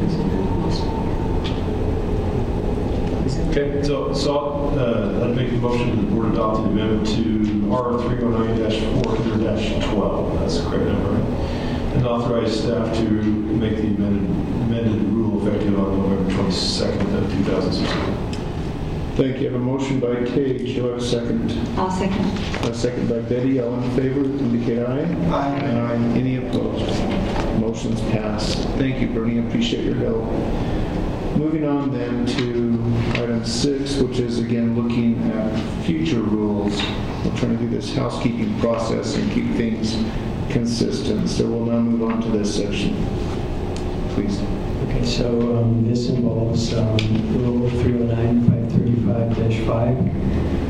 S5: Okay, so, so uh, I'd make the motion that the board adopt the amendment to R three oh nine dash four hundred dash twelve, that's the correct number, right? And authorize staff to make the amended, amended rule effective on November twenty-second of two thousand sixteen.
S1: Thank you. I have a motion by Paige. Do I have a second?
S3: I'll second.
S1: A second by Betty. All in favor, indicate aye.
S7: Aye.
S1: Aye. Any opposed? Motion's passed. Thank you, Bernie. I appreciate your help. Moving on then to item six, which is again looking at future rules. We're trying to do this housekeeping process and keep things consistent. So we'll now move on to this section. Please.
S8: Okay, so um, this involves um, Rule three oh nine five thirty-five dash five.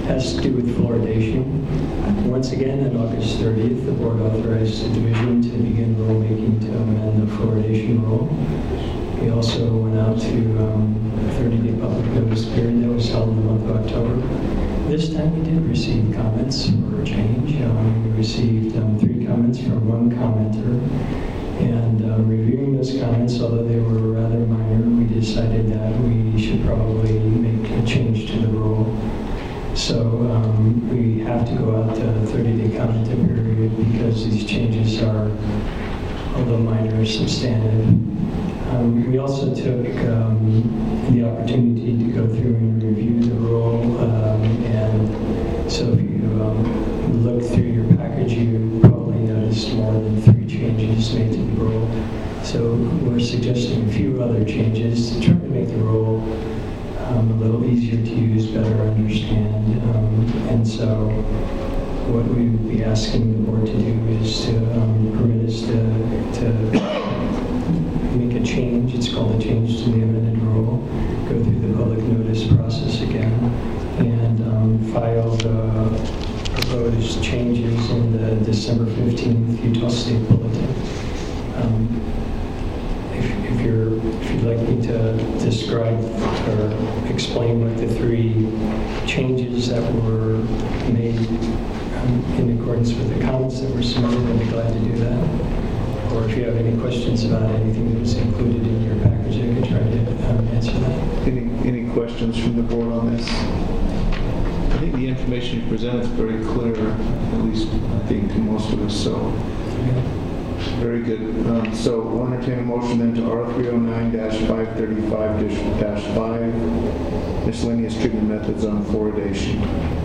S8: has to do with fluoridation. Once again, on August thirtieth, the board authorized the division to begin rulemaking to amend the fluoridation rule. We also went out to um, a thirty-day public notice period that was held in the month of October. This time we did receive comments for a change. Um, we received um, three comments from one commenter. And uh, reviewing those comments, although they were rather minor, we decided that we should probably make a change to the rule. So um, we have to go out to a thirty-day comment period because these changes are, although minor, substantive. Um, we also took um, the opportunity to go through and review the rule. Um, and so if you um, look through your package, you probably noticed more than three changes made to the rule. So we're suggesting a few other changes to try to make the rule um, a little easier to use, better understand. Um, and so what we would be asking the board to do is to um, permit us to, to make a change. It's called a change to the amended rule. Go through the public notice process again and um, file the proposed changes in the December fifteenth Utah State Bulletin. Um, if, if, you're, if you'd like me to describe or explain what the three changes that were made um, in accordance with the comments that were submitted, I'd be glad to do that. Or if you have any questions about anything that was included in your package, I could try to um, answer that.
S1: Any, any questions from the board on this? I think the information you present is very clear, at least I think to most of us, so very good. Um, so we'll entertain a motion then to R three oh nine dash five thirty-five dash five, miscellaneous treatment methods on fluoridation.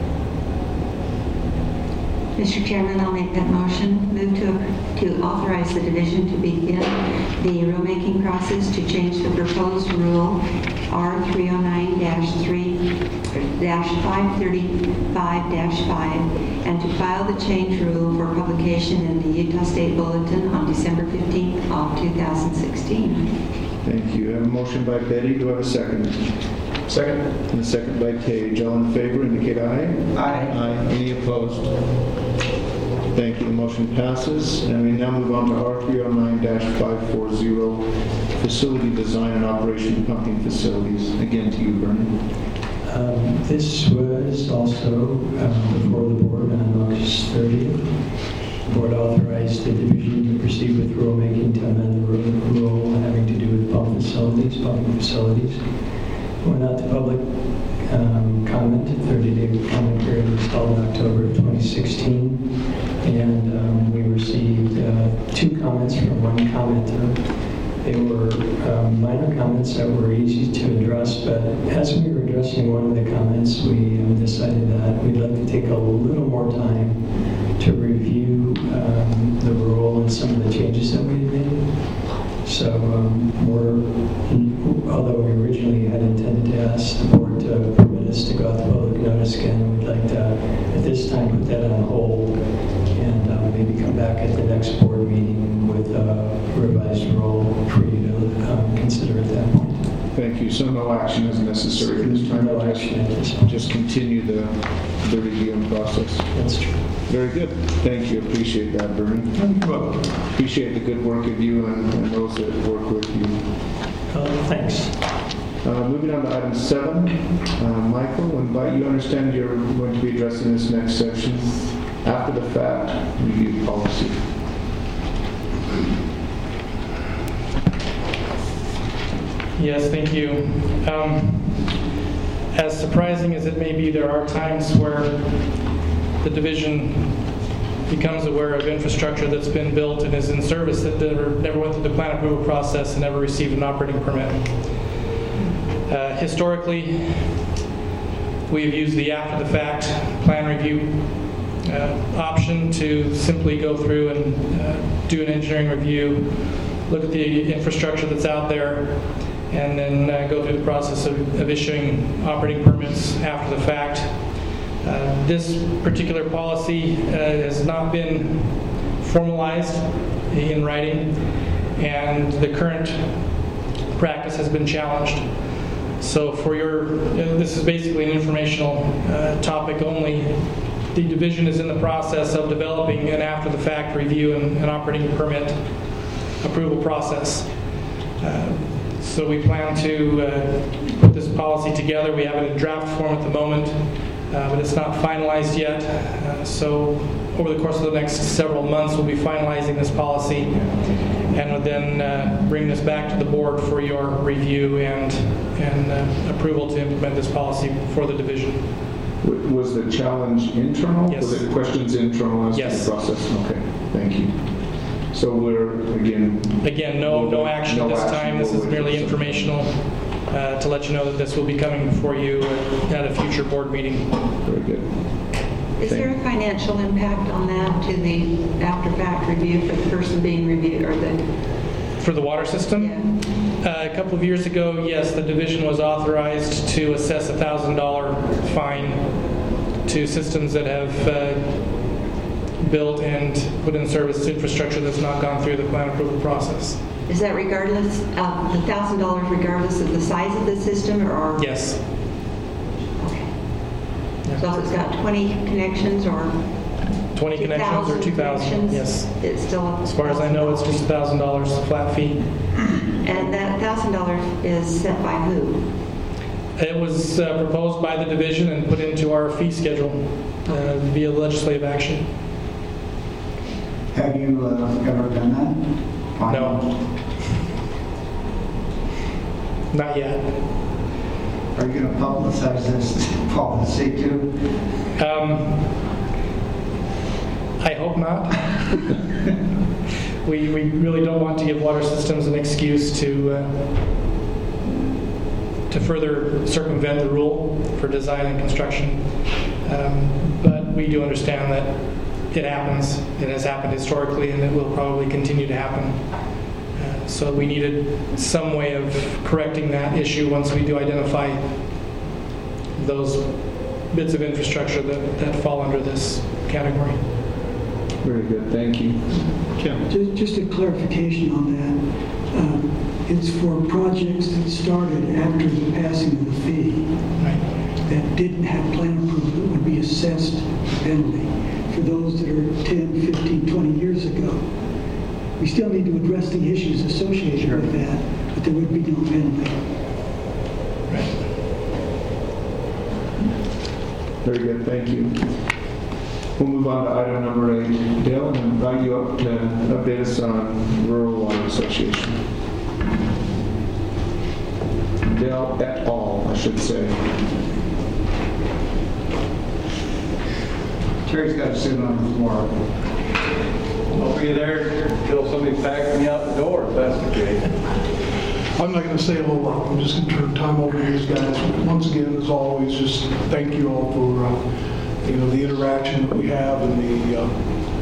S3: Mister Chairman, I'll make that motion. Move to, to authorize the division to begin the rulemaking process to change the proposed rule R three oh nine dash three dash five thirty-five dash five and to file the change rule for publication in the Utah State Bulletin on December fifteenth of two thousand sixteen.
S1: Thank you. I have a motion by Betty. Do I have a second?
S5: Second.
S1: And a second by Kay. All in favor indicate aye.
S7: Aye.
S1: Aye. Any opposed? Thank you. The motion passes. And we now move on to R three oh nine dash five forty, facility design and operation of pumping facilities. Again to you, Vernon.
S8: Um, this was also um, before the board on August thirtieth. The board authorized the division to proceed with rulemaking to amend the rule having to do with pump facilities, pumping facilities. Went out to public um, comment. thirty-day comment period was held in October of twenty sixteen, and um, we received uh, two comments from one commenter. They were um, minor comments that were easy to address, but as we were addressing one of the comments, we um, decided that we'd like to take a little more time to review um, the rule and some of the changes that we had made. So um, we're, although we originally had intended to ask the board to permit us to go out to public notice again, we'd like to, at this time, put that on hold and uh, maybe come back at the next board meeting with a revised rule for you to um, consider at that point.
S1: Thank you. So no action is necessary at this time.
S8: No action at this point.
S1: Just continue the, the review process.
S8: That's true.
S1: Very good. Thank you. Appreciate that, Bernie.
S8: You're welcome.
S1: Appreciate the good work of you and, and those that work with you.
S8: Uh, thanks.
S1: Uh, moving on to item seven, uh, Michael, we'll invite you. Understand you're going to be addressing this next section. After the fact, review policy.
S4: Yes, thank you. Um, as surprising as it may be, there are times where the division becomes aware of infrastructure that's been built and is in service that never, never went through the plan approval process and never received an operating permit. Uh, historically, we've used the after-the-fact plan review uh, option to simply go through and uh, do an engineering review, look at the infrastructure that's out there, and then uh, go through the process of, of issuing operating permits after the fact. Uh, this particular policy uh, has not been formalized in writing, and the current practice has been challenged. So for your, uh, this is basically an informational uh, topic only. The division is in the process of developing an after-the-fact review and, and operating permit approval process. Uh, so we plan to uh, put this policy together. We have it in draft form at the moment, uh, but it's not finalized yet. Uh, so over the course of the next several months, we'll be finalizing this policy and would then uh, bring this back to the board for your review and, and uh, approval to implement this policy for the division.
S1: Was the challenge internal?
S4: Yes.
S1: Was it questions internal as
S4: Yes.
S1: to the process? Okay, thank you. So we're, again...
S4: Again, no, no action
S1: no
S4: at this
S1: action.
S4: time. This
S1: We'll
S4: is
S1: wait
S4: merely
S1: for something.
S4: informational uh, to let you know that this will be coming before you at a future board meeting.
S1: Very good.
S3: Is there a financial impact on that to the after-fact review for the person being reviewed, or the...
S4: For the water system?
S3: Yeah.
S4: Uh, a couple of years ago, yes, the division was authorized to assess a one thousand dollars fine to systems that have uh, built and put in service infrastructure that's not gone through the plan approval process.
S3: Is that regardless, uh, the one thousand dollars regardless of the size of the system, or?
S4: Yes.
S3: Okay.
S4: Yeah.
S3: So if it's got twenty connections or
S4: twenty connections or two thousand,
S3: connections,
S4: yes.
S3: it's still...
S4: As far as I know, it's just one thousand dollars flat fee.
S3: And that one thousand dollars is set by who?
S4: It was uh, proposed by the division and put into our fee schedule uh, via legislative action.
S7: Have you uh, ever done that?
S4: No. Not yet.
S7: Are you going to publicize this policy too?
S4: Um, I hope not. we, we really don't want to give water systems an excuse to uh, to further circumvent the rule for design and construction. Um, but we do understand that it happens. It has happened historically, and it will probably continue to happen. Uh, so we needed some way of correcting that issue once we do identify those bits of infrastructure that, that fall under this category.
S1: Very good, thank you. Kim?
S2: Just, just a clarification on that. Um, it's for projects that started after the passing of the fee
S4: Right.
S2: that didn't have plan approval that would be assessed penalty. For those that are ten, fifteen, twenty years ago, we still need to address the issues associated
S7: Sure.
S2: with that, but there would be no penalty.
S4: Right.
S1: Very good, thank you. We'll move on to item number eight. Dale, I'm going to invite you up to update us on Rural Water Association. Dale et al., I should say.
S7: Terry's got to sit on the floor.
S13: I'll be there until somebody packs me out the door, if that's the case.
S14: I'm not going to say a whole lot. I'm just going to turn time over to these guys. Once again, as always, just thank you all for uh, you know the interaction that we have and the uh,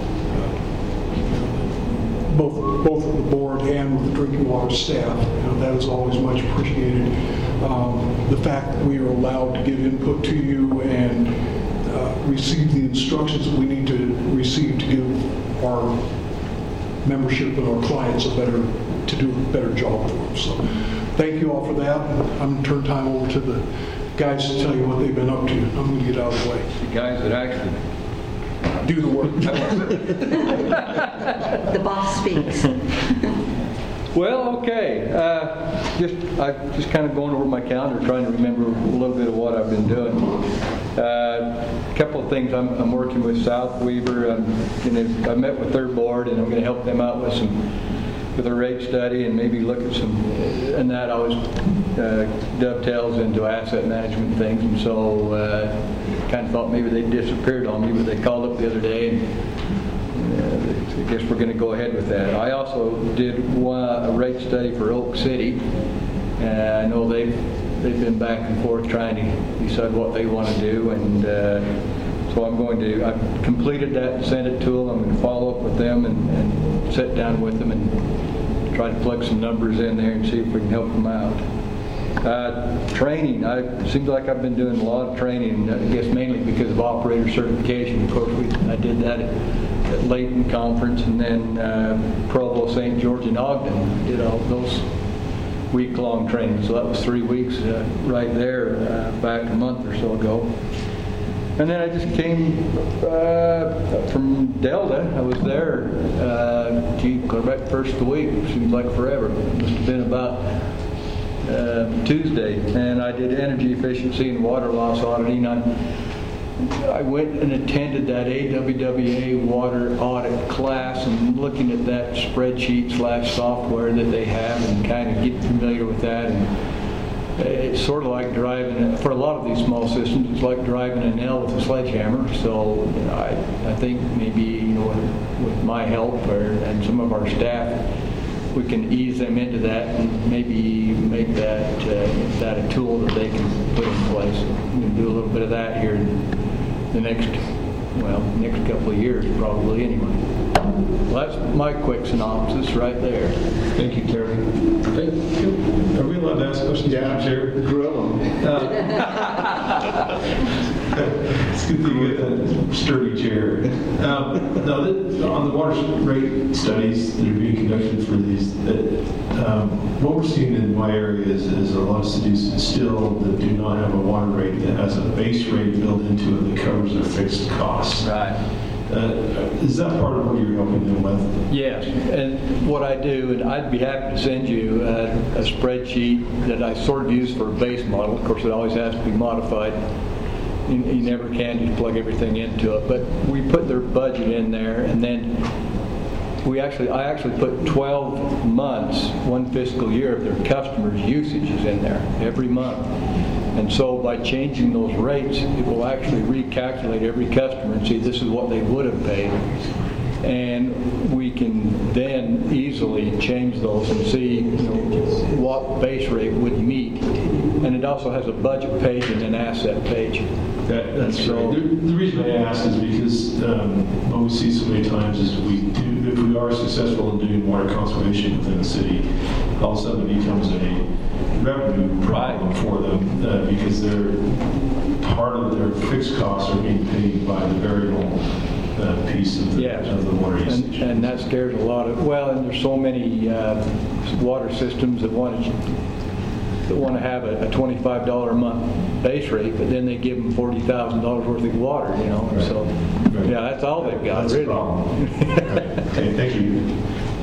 S14: uh, both both with the board and with the drinking water staff. You know, that is always much appreciated. Um, the fact that we are allowed to give input to you and uh, receive the instructions that we need to receive to give our membership and our clients a better, to do a better job for them. So thank you all for that. I'm going to turn time over to the guys to tell you what they've been up to. I'm going to get out of the way.
S13: The guys that actually
S14: Do the work.
S3: The boss speaks.
S13: Well, okay. Uh, just I just kind of going over my calendar, trying to remember a little bit of what I've been doing. Uh, a couple of things. I'm, I'm working with South Weaver. I'm gonna, I met with their board, and I'm going to help them out with some with a rate study and maybe look at some. And that always uh, dovetails into asset management things. And so, uh, kind of thought maybe they disappeared on me, but they called up the other day. And, I guess we're going to go ahead with that. I also did one, a rate study for Oak City. Uh, I know they've they've been back and forth trying to decide what they want to do, and uh, so I'm going to. I've completed that and sent it to them. I'm going to follow up with them and, and sit down with them and try to plug some numbers in there and see if we can help them out. Uh, training. I it seems like I've been doing a lot of training. I guess mainly because of operator certification. Of course, we, I did that at, at Layton Conference, and then uh, Provo, Saint George, and Ogden. I did all those week-long training. So that was three weeks uh, right there uh, back a month or so ago. And then I just came uh, from Delta. I was there, uh, gee, clear back first of the week. Seems like forever. It must have been about uh, Tuesday. And I did energy efficiency and water loss auditing. I, I went and attended that A W W A water audit class and looking at that spreadsheet slash software that they have and kind of getting familiar with that. And it's sort of like driving, for a lot of these small systems, it's like driving a nail with a sledgehammer. So you know, I, I think maybe, you know, with, with my help or, and some of our staff, we can ease them into that and maybe make that uh, that a tool that they can put in place. We can do a little bit of that here in the next, well, next couple of years probably anyway. Well, that's my quick synopsis right there.
S5: Thank you, Terry. Hey, are we allowed to ask questions?
S1: Yeah,
S5: Chair.
S1: Grill them.
S5: Uh, it's good that you get that sturdy chair. Um, no, that, on the water rate studies that are being conducted for these, that, um, what we're seeing in my area is, is a lot of cities still that do not have a water rate that has a base rate built into it that covers their fixed costs.
S13: Right.
S5: Uh, is that part of what you're helping them with?
S13: Yes, and what I do, and I'd be happy to send you a, a spreadsheet that I sort of use for a base model. Of course, it always has to be modified. You, you never can just plug everything into it. But we put their budget in there, and then we actually, I actually put twelve months, one fiscal year of their customers' usages in there every month. And so by changing those rates, it will actually recalculate every customer and see this is what they would have paid. And we can then easily change those and see, you know, what base rate would meet. And it also has a budget page and an asset page.
S5: That, that's so, right. The, the reason I ask is because um, what we see so many times is we do, if we are successful in doing water conservation within the city, all of a sudden it becomes a revenue problem for them uh, because they're part of their fixed costs are being paid by the variable uh, piece of the,
S13: yes.
S5: of the water usage.
S13: And, and that scares a lot of, well, and there's so many uh, water systems that want to that want to have a, a twenty-five dollars a month base rate, but then they give them forty thousand dollars worth of water, you know. Right. So, right. Yeah, that's all they've got,
S5: that's
S13: really.
S5: A problem. Okay, thank you.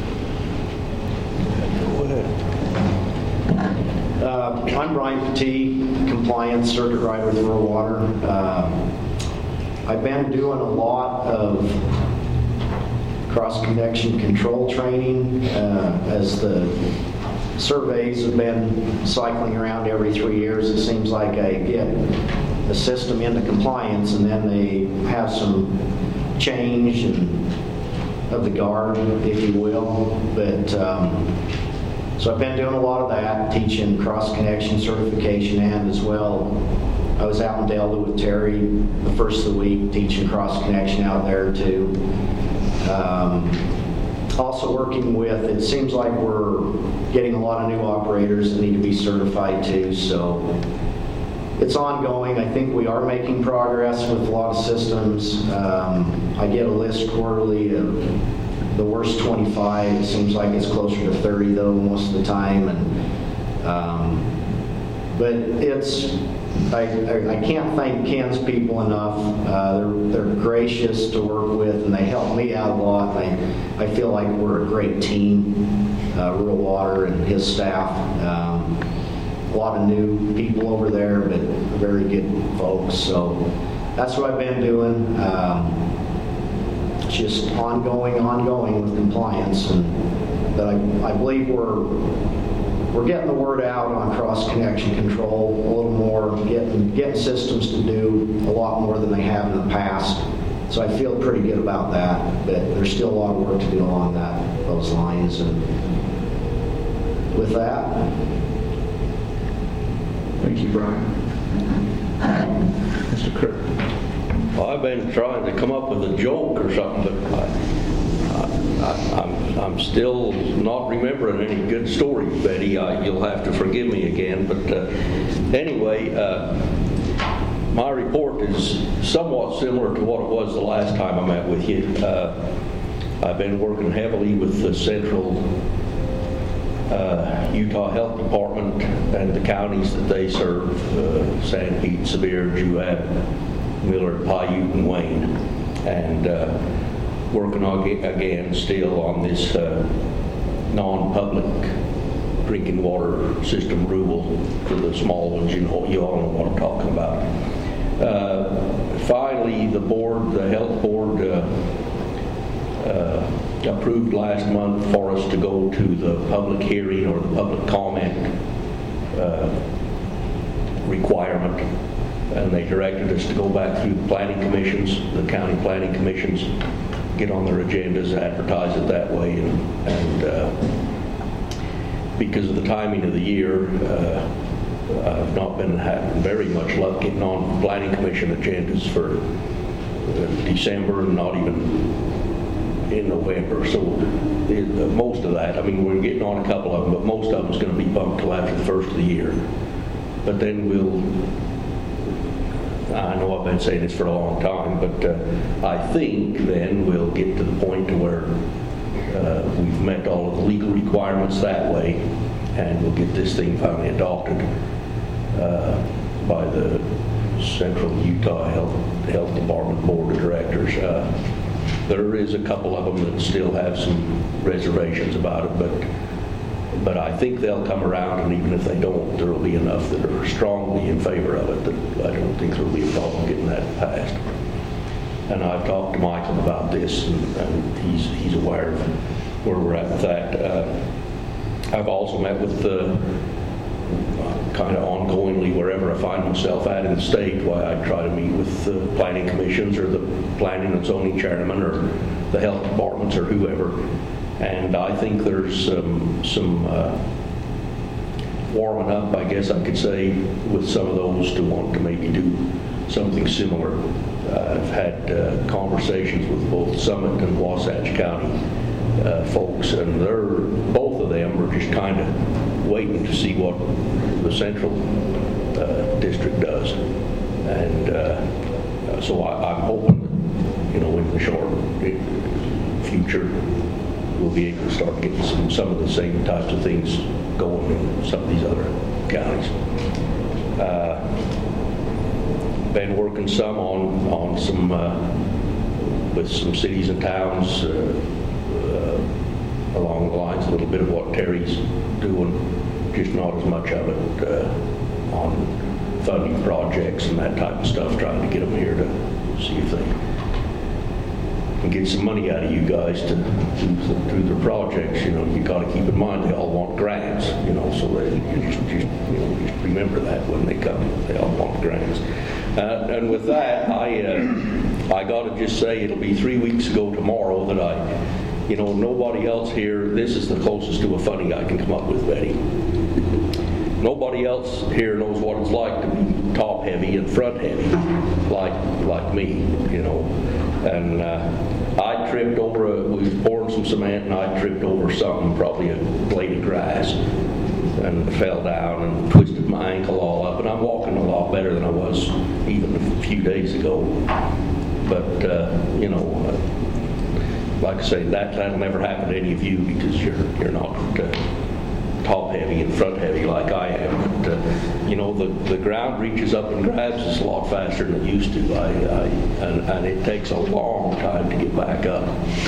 S15: Uh, I'm Brian Petit, compliance circuit rider with Rural Water. Uh, I've been doing a lot of cross-connection control training uh, as the surveys have been cycling around every three years. It seems like I get the system into compliance and then they have some change and, of the guard, if you will. But um, So I've been doing a lot of that, teaching cross-connection certification, and as well, I was out in Delta with Terry the first of the week, teaching cross-connection out there too. Um, also working with, it seems like we're getting a lot of new operators that need to be certified too, so it's ongoing. I think we are making progress with a lot of systems. Um, I get a list quarterly of the worst twenty-five. It seems like it's closer to thirty though most of the time, and um, but it's I, I, I can't thank Ken's people enough. Uh, they're they're gracious to work with, and they help me out a lot. I I feel like we're a great team, uh, Rural Water and his staff. Um, a lot of new people over there, but very good folks. So that's what I've been doing. Um, just ongoing, ongoing with compliance, and but I, I believe we're we're getting the word out on cross-connection control a little more, getting getting systems to do a lot more than they have in the past. So I feel pretty good about that, but there's still a lot of work to do along that those lines. And with that,
S1: thank you, Brian. Mister Kirk.
S16: Well, I've been trying to come up with a joke or something, but I, I, I'm, I'm still not remembering any good stories, Betty. I, you'll have to forgive me again. But uh, anyway, uh, my report is somewhat similar to what it was the last time I met with you. Uh, I've been working heavily with the Central uh, Utah Health Department and the counties that they serve, uh, San Pete, Sevier, Juab, Millard, Paiute, and Wayne. And uh, working on, again still on this uh, non-public drinking water system rule for the small ones. You know, you all know what I'm talking about. Uh, finally, the board, the health board, uh, uh, approved last month for us to go to the public hearing or the public comment uh, requirement, and they directed us to go back through the planning commissions, the county planning commissions, get on their agendas, advertise it that way, and, and uh, because of the timing of the year, uh, I've not been having very much luck getting on planning commission agendas for uh, December, and not even in November. So the, the, most of that, I mean, we're getting on a couple of them, but most of them is going to be bumped till after the first of the year. But then we'll, I know I've been saying this for a long time, but uh, I think then we'll get to the point to where uh, we've met all of the legal requirements that way, and we'll get this thing finally adopted uh, by the Central Utah Health, Health Department Board of Directors. Uh, There is a couple of them that still have some reservations about it, but but I think they'll come around, and even if they don't, there will be enough that are strongly in favor of it that I don't think there will be a problem getting that passed. And I've talked to Michael about this, and, and he's he's aware of where we're at with that. Uh, I've also met with the kind of ongoingly wherever I find myself at in the state, why I try to meet with the planning commissions or the planning and zoning chairman or the health departments or whoever. And I think there's um, some uh, warming up, I guess I could say, with some of those to want to maybe do something similar. Uh, I've had uh, conversations with both Summit and Wasatch County uh, folks, and they're both of them are just kind of waiting to see what the central uh, district does. And uh, so I, I'm hoping that, you know, in the short future, we'll be able to start getting some, some of the same types of things going in some of these other counties. Uh, been working some on, on some, uh, with some cities and towns uh, uh, along the lines, a little bit of what Terry's doing, just not as much of it uh, on funding projects and that type of stuff, trying to get them here to see if they can get some money out of you guys to do their projects. You know, you got to keep in mind they all want grants, you know, so they, you just, just, you know, just remember that when they come, they all want grants. Uh, and with that, I, uh, I got to just say it'll be three weeks ago tomorrow that I, you know, nobody else here, this is the closest to a funny I can come up with, Betty. Nobody else here knows what it's like to be top heavy and front heavy, like like me, you know. And uh, I tripped over, a, we was pouring some cement, and I tripped over something, probably a blade of grass, and fell down and twisted my ankle all up. And I'm walking a lot better than I was even a few days ago. But, uh, you know, uh, like I say, that, that'll never happen to any of you because you're, you're not uh, top heavy and front heavy like I am. But, uh, you know, the, the ground reaches up and grabs us a lot faster than it used to. I, I and, and it takes a long time to get back up.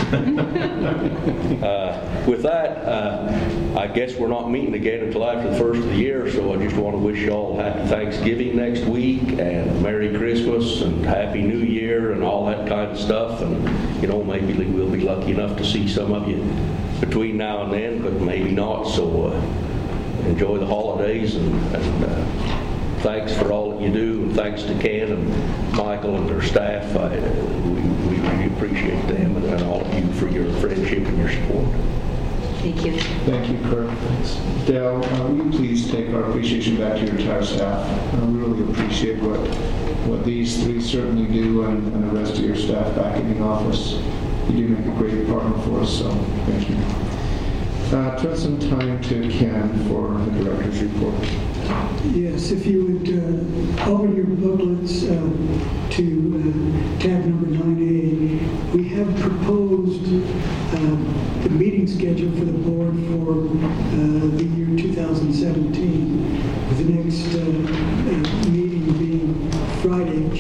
S16: uh, with that, uh, I guess we're not meeting again until after the first of the year, so I just want to wish you all happy Thanksgiving next week, and Merry Christmas, and Happy New Year, and all that kind of stuff. And, you know, maybe we'll be lucky enough to see some of you between now and then, but maybe not. So uh, enjoy the holidays, and, and uh, thanks for all that you do, and thanks to Ken and Michael and their staff. I, we, we really appreciate them, and, and all of you for your friendship and your support.
S3: Thank you.
S1: Thank you, Kurt. Thanks. Dale, uh, will you please take our appreciation back to your entire staff? Uh, we really appreciate what what these three certainly do, and, and the rest of your staff back in the office. You do make a great partner for us, so thank you. Uh, turn some time to Ken for the director's report.
S2: Yes, if you would uh, open your booklets uh, to uh, tab number nine A, we have proposed um, the meeting schedule for the board for uh,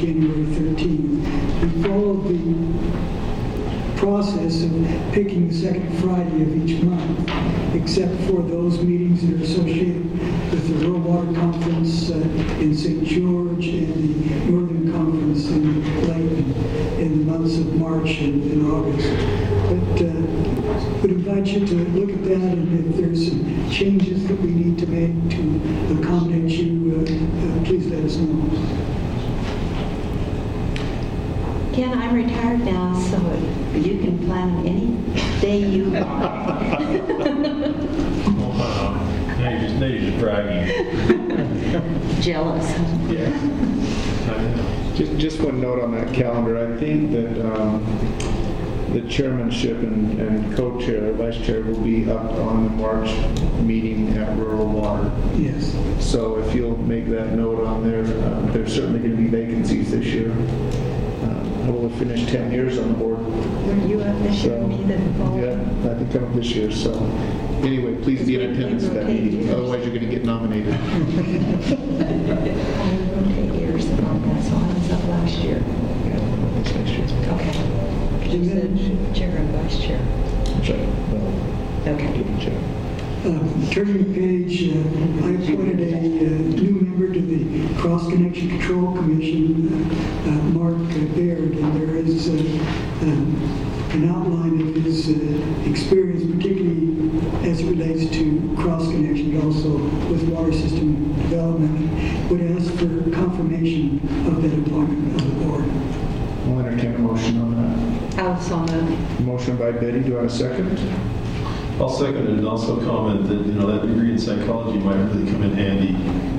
S2: January thirteenth. We followed the process of picking the second Friday of each month, except for those meetings that are associated with the Rural Water Conference uh, in Saint George and the Northern Conference in Layton in the months of March and, and August. But uh, would invite you to look at that, and if there's some changes that we need to make to accommodate you, uh, uh, please let us know.
S3: Ken, I'm retired now, so you can plan any day you want.
S5: Wow. Now you're just, now you're just bragging.
S3: Jealous.
S5: Yeah.
S1: Just, just one note on that calendar. I think that um, the chairmanship and, and co-chair, vice chair, will be up on the March meeting at Rural Water.
S2: Yes.
S1: So if you'll make that note on there, uh, there's certainly going to be vacancies this year. I will have finished ten years on the board.
S3: Were you up this year,
S1: So,
S3: me the fall?
S1: Yeah, I think I'm up this year. So anyway, please be in attendance at that meeting. Otherwise, you're going to get nominated.
S3: I rotate years on that, so I was up last year.
S1: Yeah, that's next year.
S3: Okay. You said chair and vice chair.
S1: Sorry. Well,
S3: okay.
S1: Chair.
S2: Uh, turning the page, uh, I appointed a uh, new member to the Cross Connection Control Commission, uh, uh, Mark uh, Baird, and there is uh, um, an outline of his uh, experience, particularly as it relates to cross connection, but also with water system development. Would ask for confirmation of that appointment of the board.
S1: I'll entertain a motion on that.
S3: I will so move.
S1: Motion by Betty. Do I have a second?
S5: I'll second it and also comment that, you know, that degree in psychology might really come in handy.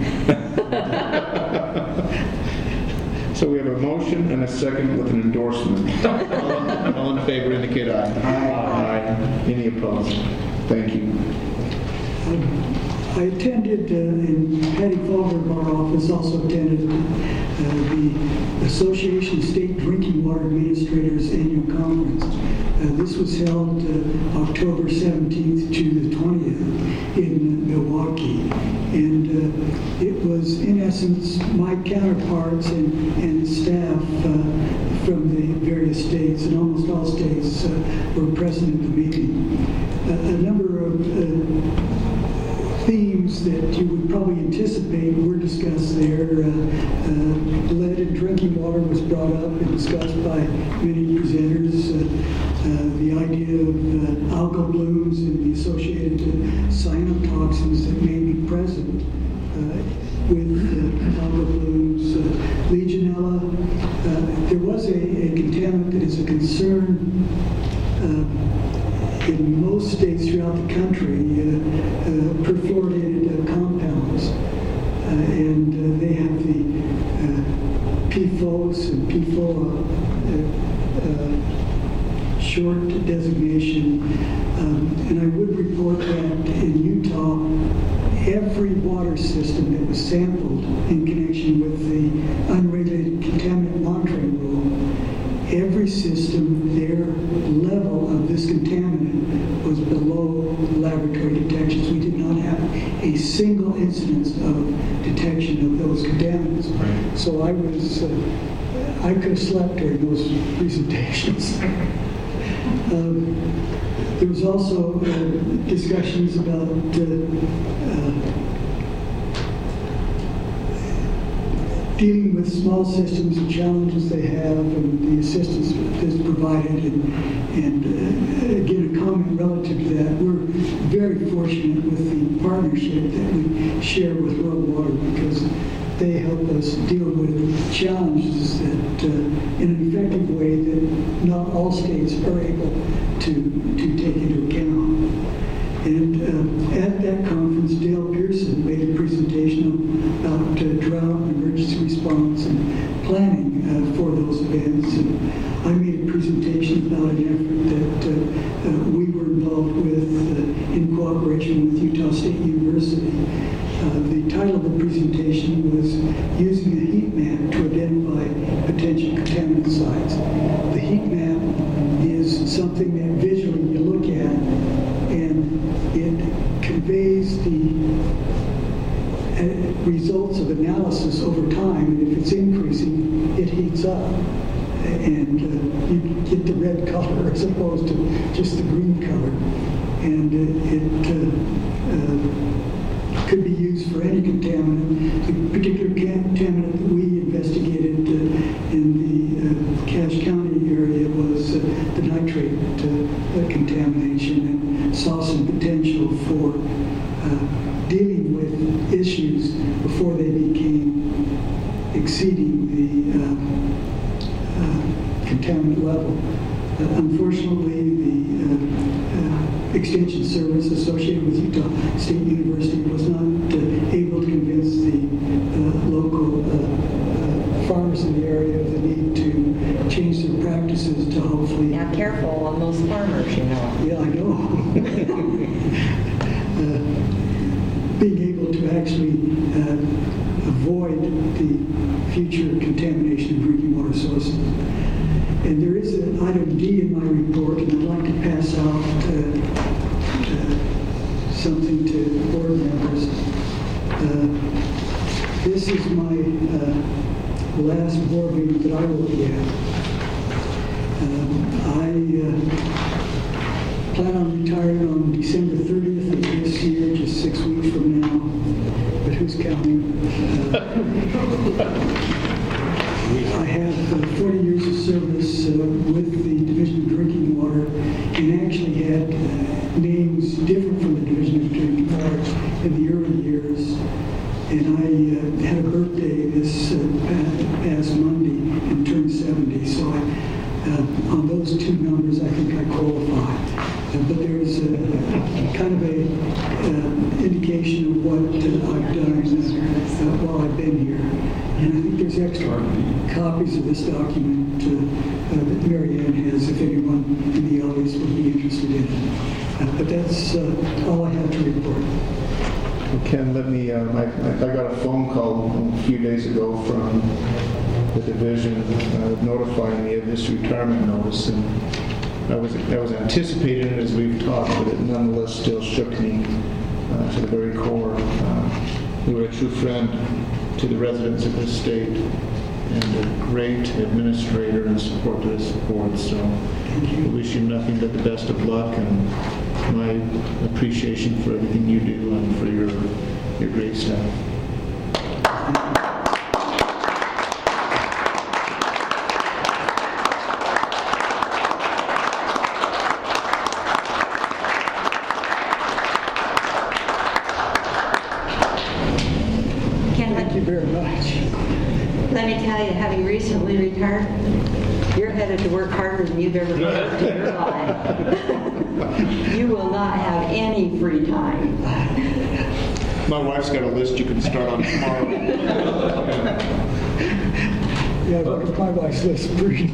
S1: So we have a motion and a second with an endorsement. All, all in favor indicate aye. Aye. Aye. Any opposed? Thank you.
S2: I attended, uh, in Patty Falver, our office, also attended uh, the Association of State Drinking Water Administrators Annual Conference. Uh, this was held uh, October seventeenth to the twentieth in Milwaukee. And uh, it was, in essence, my counterparts and, and staff uh, from the various states, and almost all states uh, were present at the meeting. Uh, a number of uh, themes that you would probably anticipate were discussed there. Uh, uh, lead in drinking water was brought up and discussed by many presenters. Uh, uh, the idea of uh, algal blooms and the associated uh, cyanotoxins that may be present uh, with uh, algal blooms. Uh, Legionella. Uh, there was a, a contaminant that is a concern uh, in most states throughout the country, uh, uh, perfluorinated uh, compounds. Uh, and uh, they have the uh, P F O S and P F O A uh, uh, short designation. Um, and I would report that in Utah, every water system that was sampled in connection with the unregulated contaminant monitoring rule, every system, their level of this contaminant was below laboratory detections. We did not have a single incidence of detection of those contaminants. Right. So I was, uh, I could have slept during those presentations. um, there was also uh, discussions about uh, uh, dealing with small systems and challenges they have and the assistance that's provided. And, and uh, again, a comment relative to that, we're very fortunate with the partnership that we share with Rural Water, because they help us deal with challenges that, uh, in an effective way, that not all states are able to, to take into account. And uh, at that conference, Dale Pearson made a presentation about uh, drought and emergency response and planning uh, for those events. And I made a presentation about an effort that uh, uh, we were involved with uh, in cooperation with Utah State University. Uh, the title of the presentation was Using a Heat Map to Identify Potential Contaminant Sites. The heat map is something that visually you look at, and it conveys the uh, results of analysis over time, and if it's increasing, it heats up. And uh, you get the red color as opposed to just the green color. And uh, it uh, uh, could be used for any contaminant. The particular contaminant that we investigated uh, in the uh, Cache County area was uh, the nitrate uh, contamination, and saw some potential for uh, dealing with issues before they became exceeding the uh, uh, contaminant level. Uh, unfortunately, the uh, uh, Extension Service associated with Utah State University was not uh, able to convince the uh, local uh, uh, farmers in the area of the need to change their practices to hopefully...
S3: Now careful on those farmers, you know.
S2: Yeah, I know. uh, being able to actually uh, avoid the future contamination of drinking water sources. And there is an item D in my report, and I'd like to pass out uh, uh, something to board members. Uh, this is my uh, last board meeting that I will be at. Um, I uh, plan on retiring on December thirtieth of this year, just six weeks from now. But who's counting? Uh, I have uh, forty years of service uh, with the Division of Drinking Water, and actually had uh, names different from the Division of Drinking Water in the early years. And I uh, had a birthday this uh, past Monday and turned seventy, so I, uh, on those two numbers I think I qualify. Uh, but there's a, a kind of a uh, indication of what uh, I've done uh, while I've been here. And I think there's extra copies of this document uh, uh, that Mary Ann has, if anyone in the audience would be interested in it. Uh, but that's uh, all I have to report.
S1: Ken, let me, um, I, I got a phone call a few days ago from the division uh, notifying me of this retirement notice, and I was, I was anticipating it as we've talked, but it nonetheless still shook me uh, to the very core. Uh, you were a true friend to the residents of this state, and a great administrator and support to this board. So I wish you nothing but the best of luck, and my appreciation for everything you do and for your your great staff.
S2: Thank you very much.
S3: Let me tell you, having recently retired, you're headed to work harder than you've ever worked in your life. You will not have any free time.
S1: My wife's got a list you can start on tomorrow.
S2: Yeah, look at my wife's list.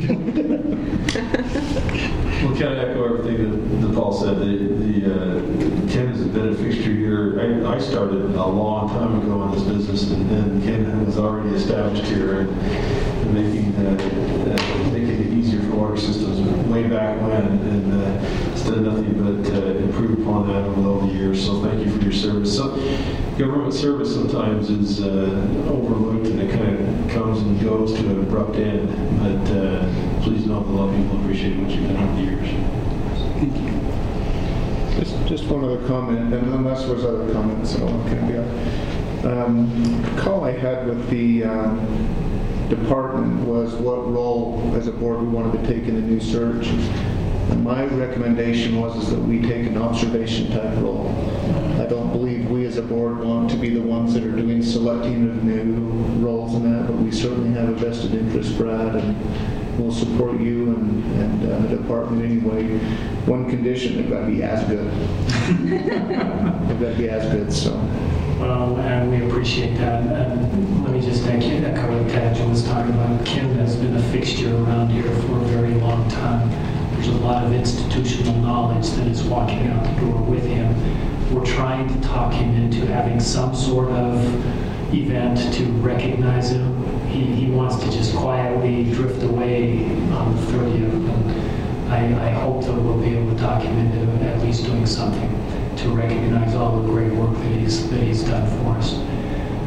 S5: Well, kind of echo everything that, that Paul said. The, the uh, Ken has been a fixture here. I, I started a long time ago in this business, and then Ken was already established here and, and making uh, uh, making it easier for water systems way back when, and uh, it's done nothing but uh, improve upon that over all the years. So thank you for your service. So government service sometimes is uh, overlooked, and it kind of comes and goes to an abrupt end. But uh, please know that a lot of people appreciate what you've done over the years.
S2: Thank you.
S1: Just, just one other comment, and unless there's other comments, so it can be up. Um, the call I had with the um, department was what role as a board we wanted to take in the new search. And my recommendation was is that we take an observation type role. I don't believe we as a board want to be the ones that are doing selecting of new roles in that, but we certainly have a vested interest, Brad, and we'll support you and, and uh, the department anyway. One condition, they've got to be as good. They've got to be as good, so.
S12: Well, and we appreciate that. And let me just thank you, echo what Tadjil was talking about. Ken has been a fixture around here for a very long time. There's a lot of institutional knowledge that is walking out the door with him. We're trying to talk him into having some sort of event to recognize him. He, he wants to just quietly drift away on the thirtieth. And I, I hope that we'll be able to talk him into at least doing something to recognize all the great work that he's, that he's done for us.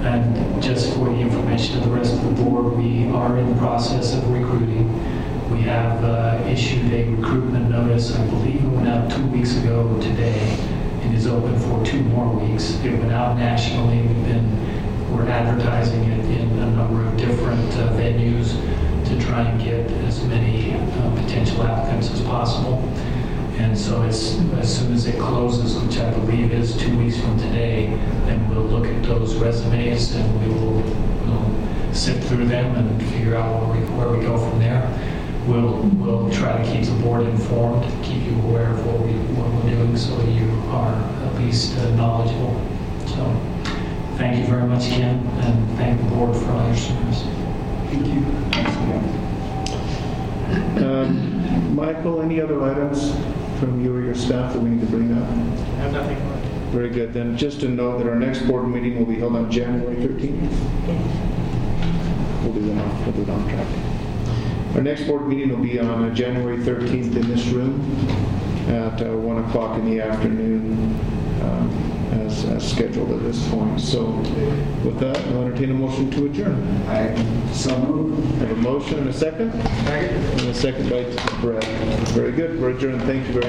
S12: And just for the information of the rest of the board, we are in the process of recruiting. We have uh, issued a recruitment notice, I believe it went out two weeks ago today, and is open for two more weeks. It went out nationally. We've been, we're advertising it in a number of different uh, venues to try and get as many uh, potential applicants as possible. And so it's, as soon as it closes, which I believe is two weeks from today, then we'll look at those resumes and we will we'll sift through them and figure out where we, where we go from there. We'll, we'll try to keep the board informed, keep you aware of what, we, what we're doing so you are at least uh, knowledgeable. So thank you very much, Ken, and thank the board for all your service.
S2: Thank you.
S1: Um, Michael, any other items from you or your staff that we need to bring up?
S4: I have nothing more.
S1: Very good. Then just to note that our next board meeting will be held on January thirteenth. We'll do that on, we'll do it on track. Our next board meeting will be on uh, January thirteenth in this room at uh, one o'clock in the afternoon, um, as, as scheduled at this point. So with that, I'll entertain a motion to adjourn.
S7: I so moved.
S1: I have a motion and a second? Second. And a second by Brett. Very good. We're adjourned. Thank you very much.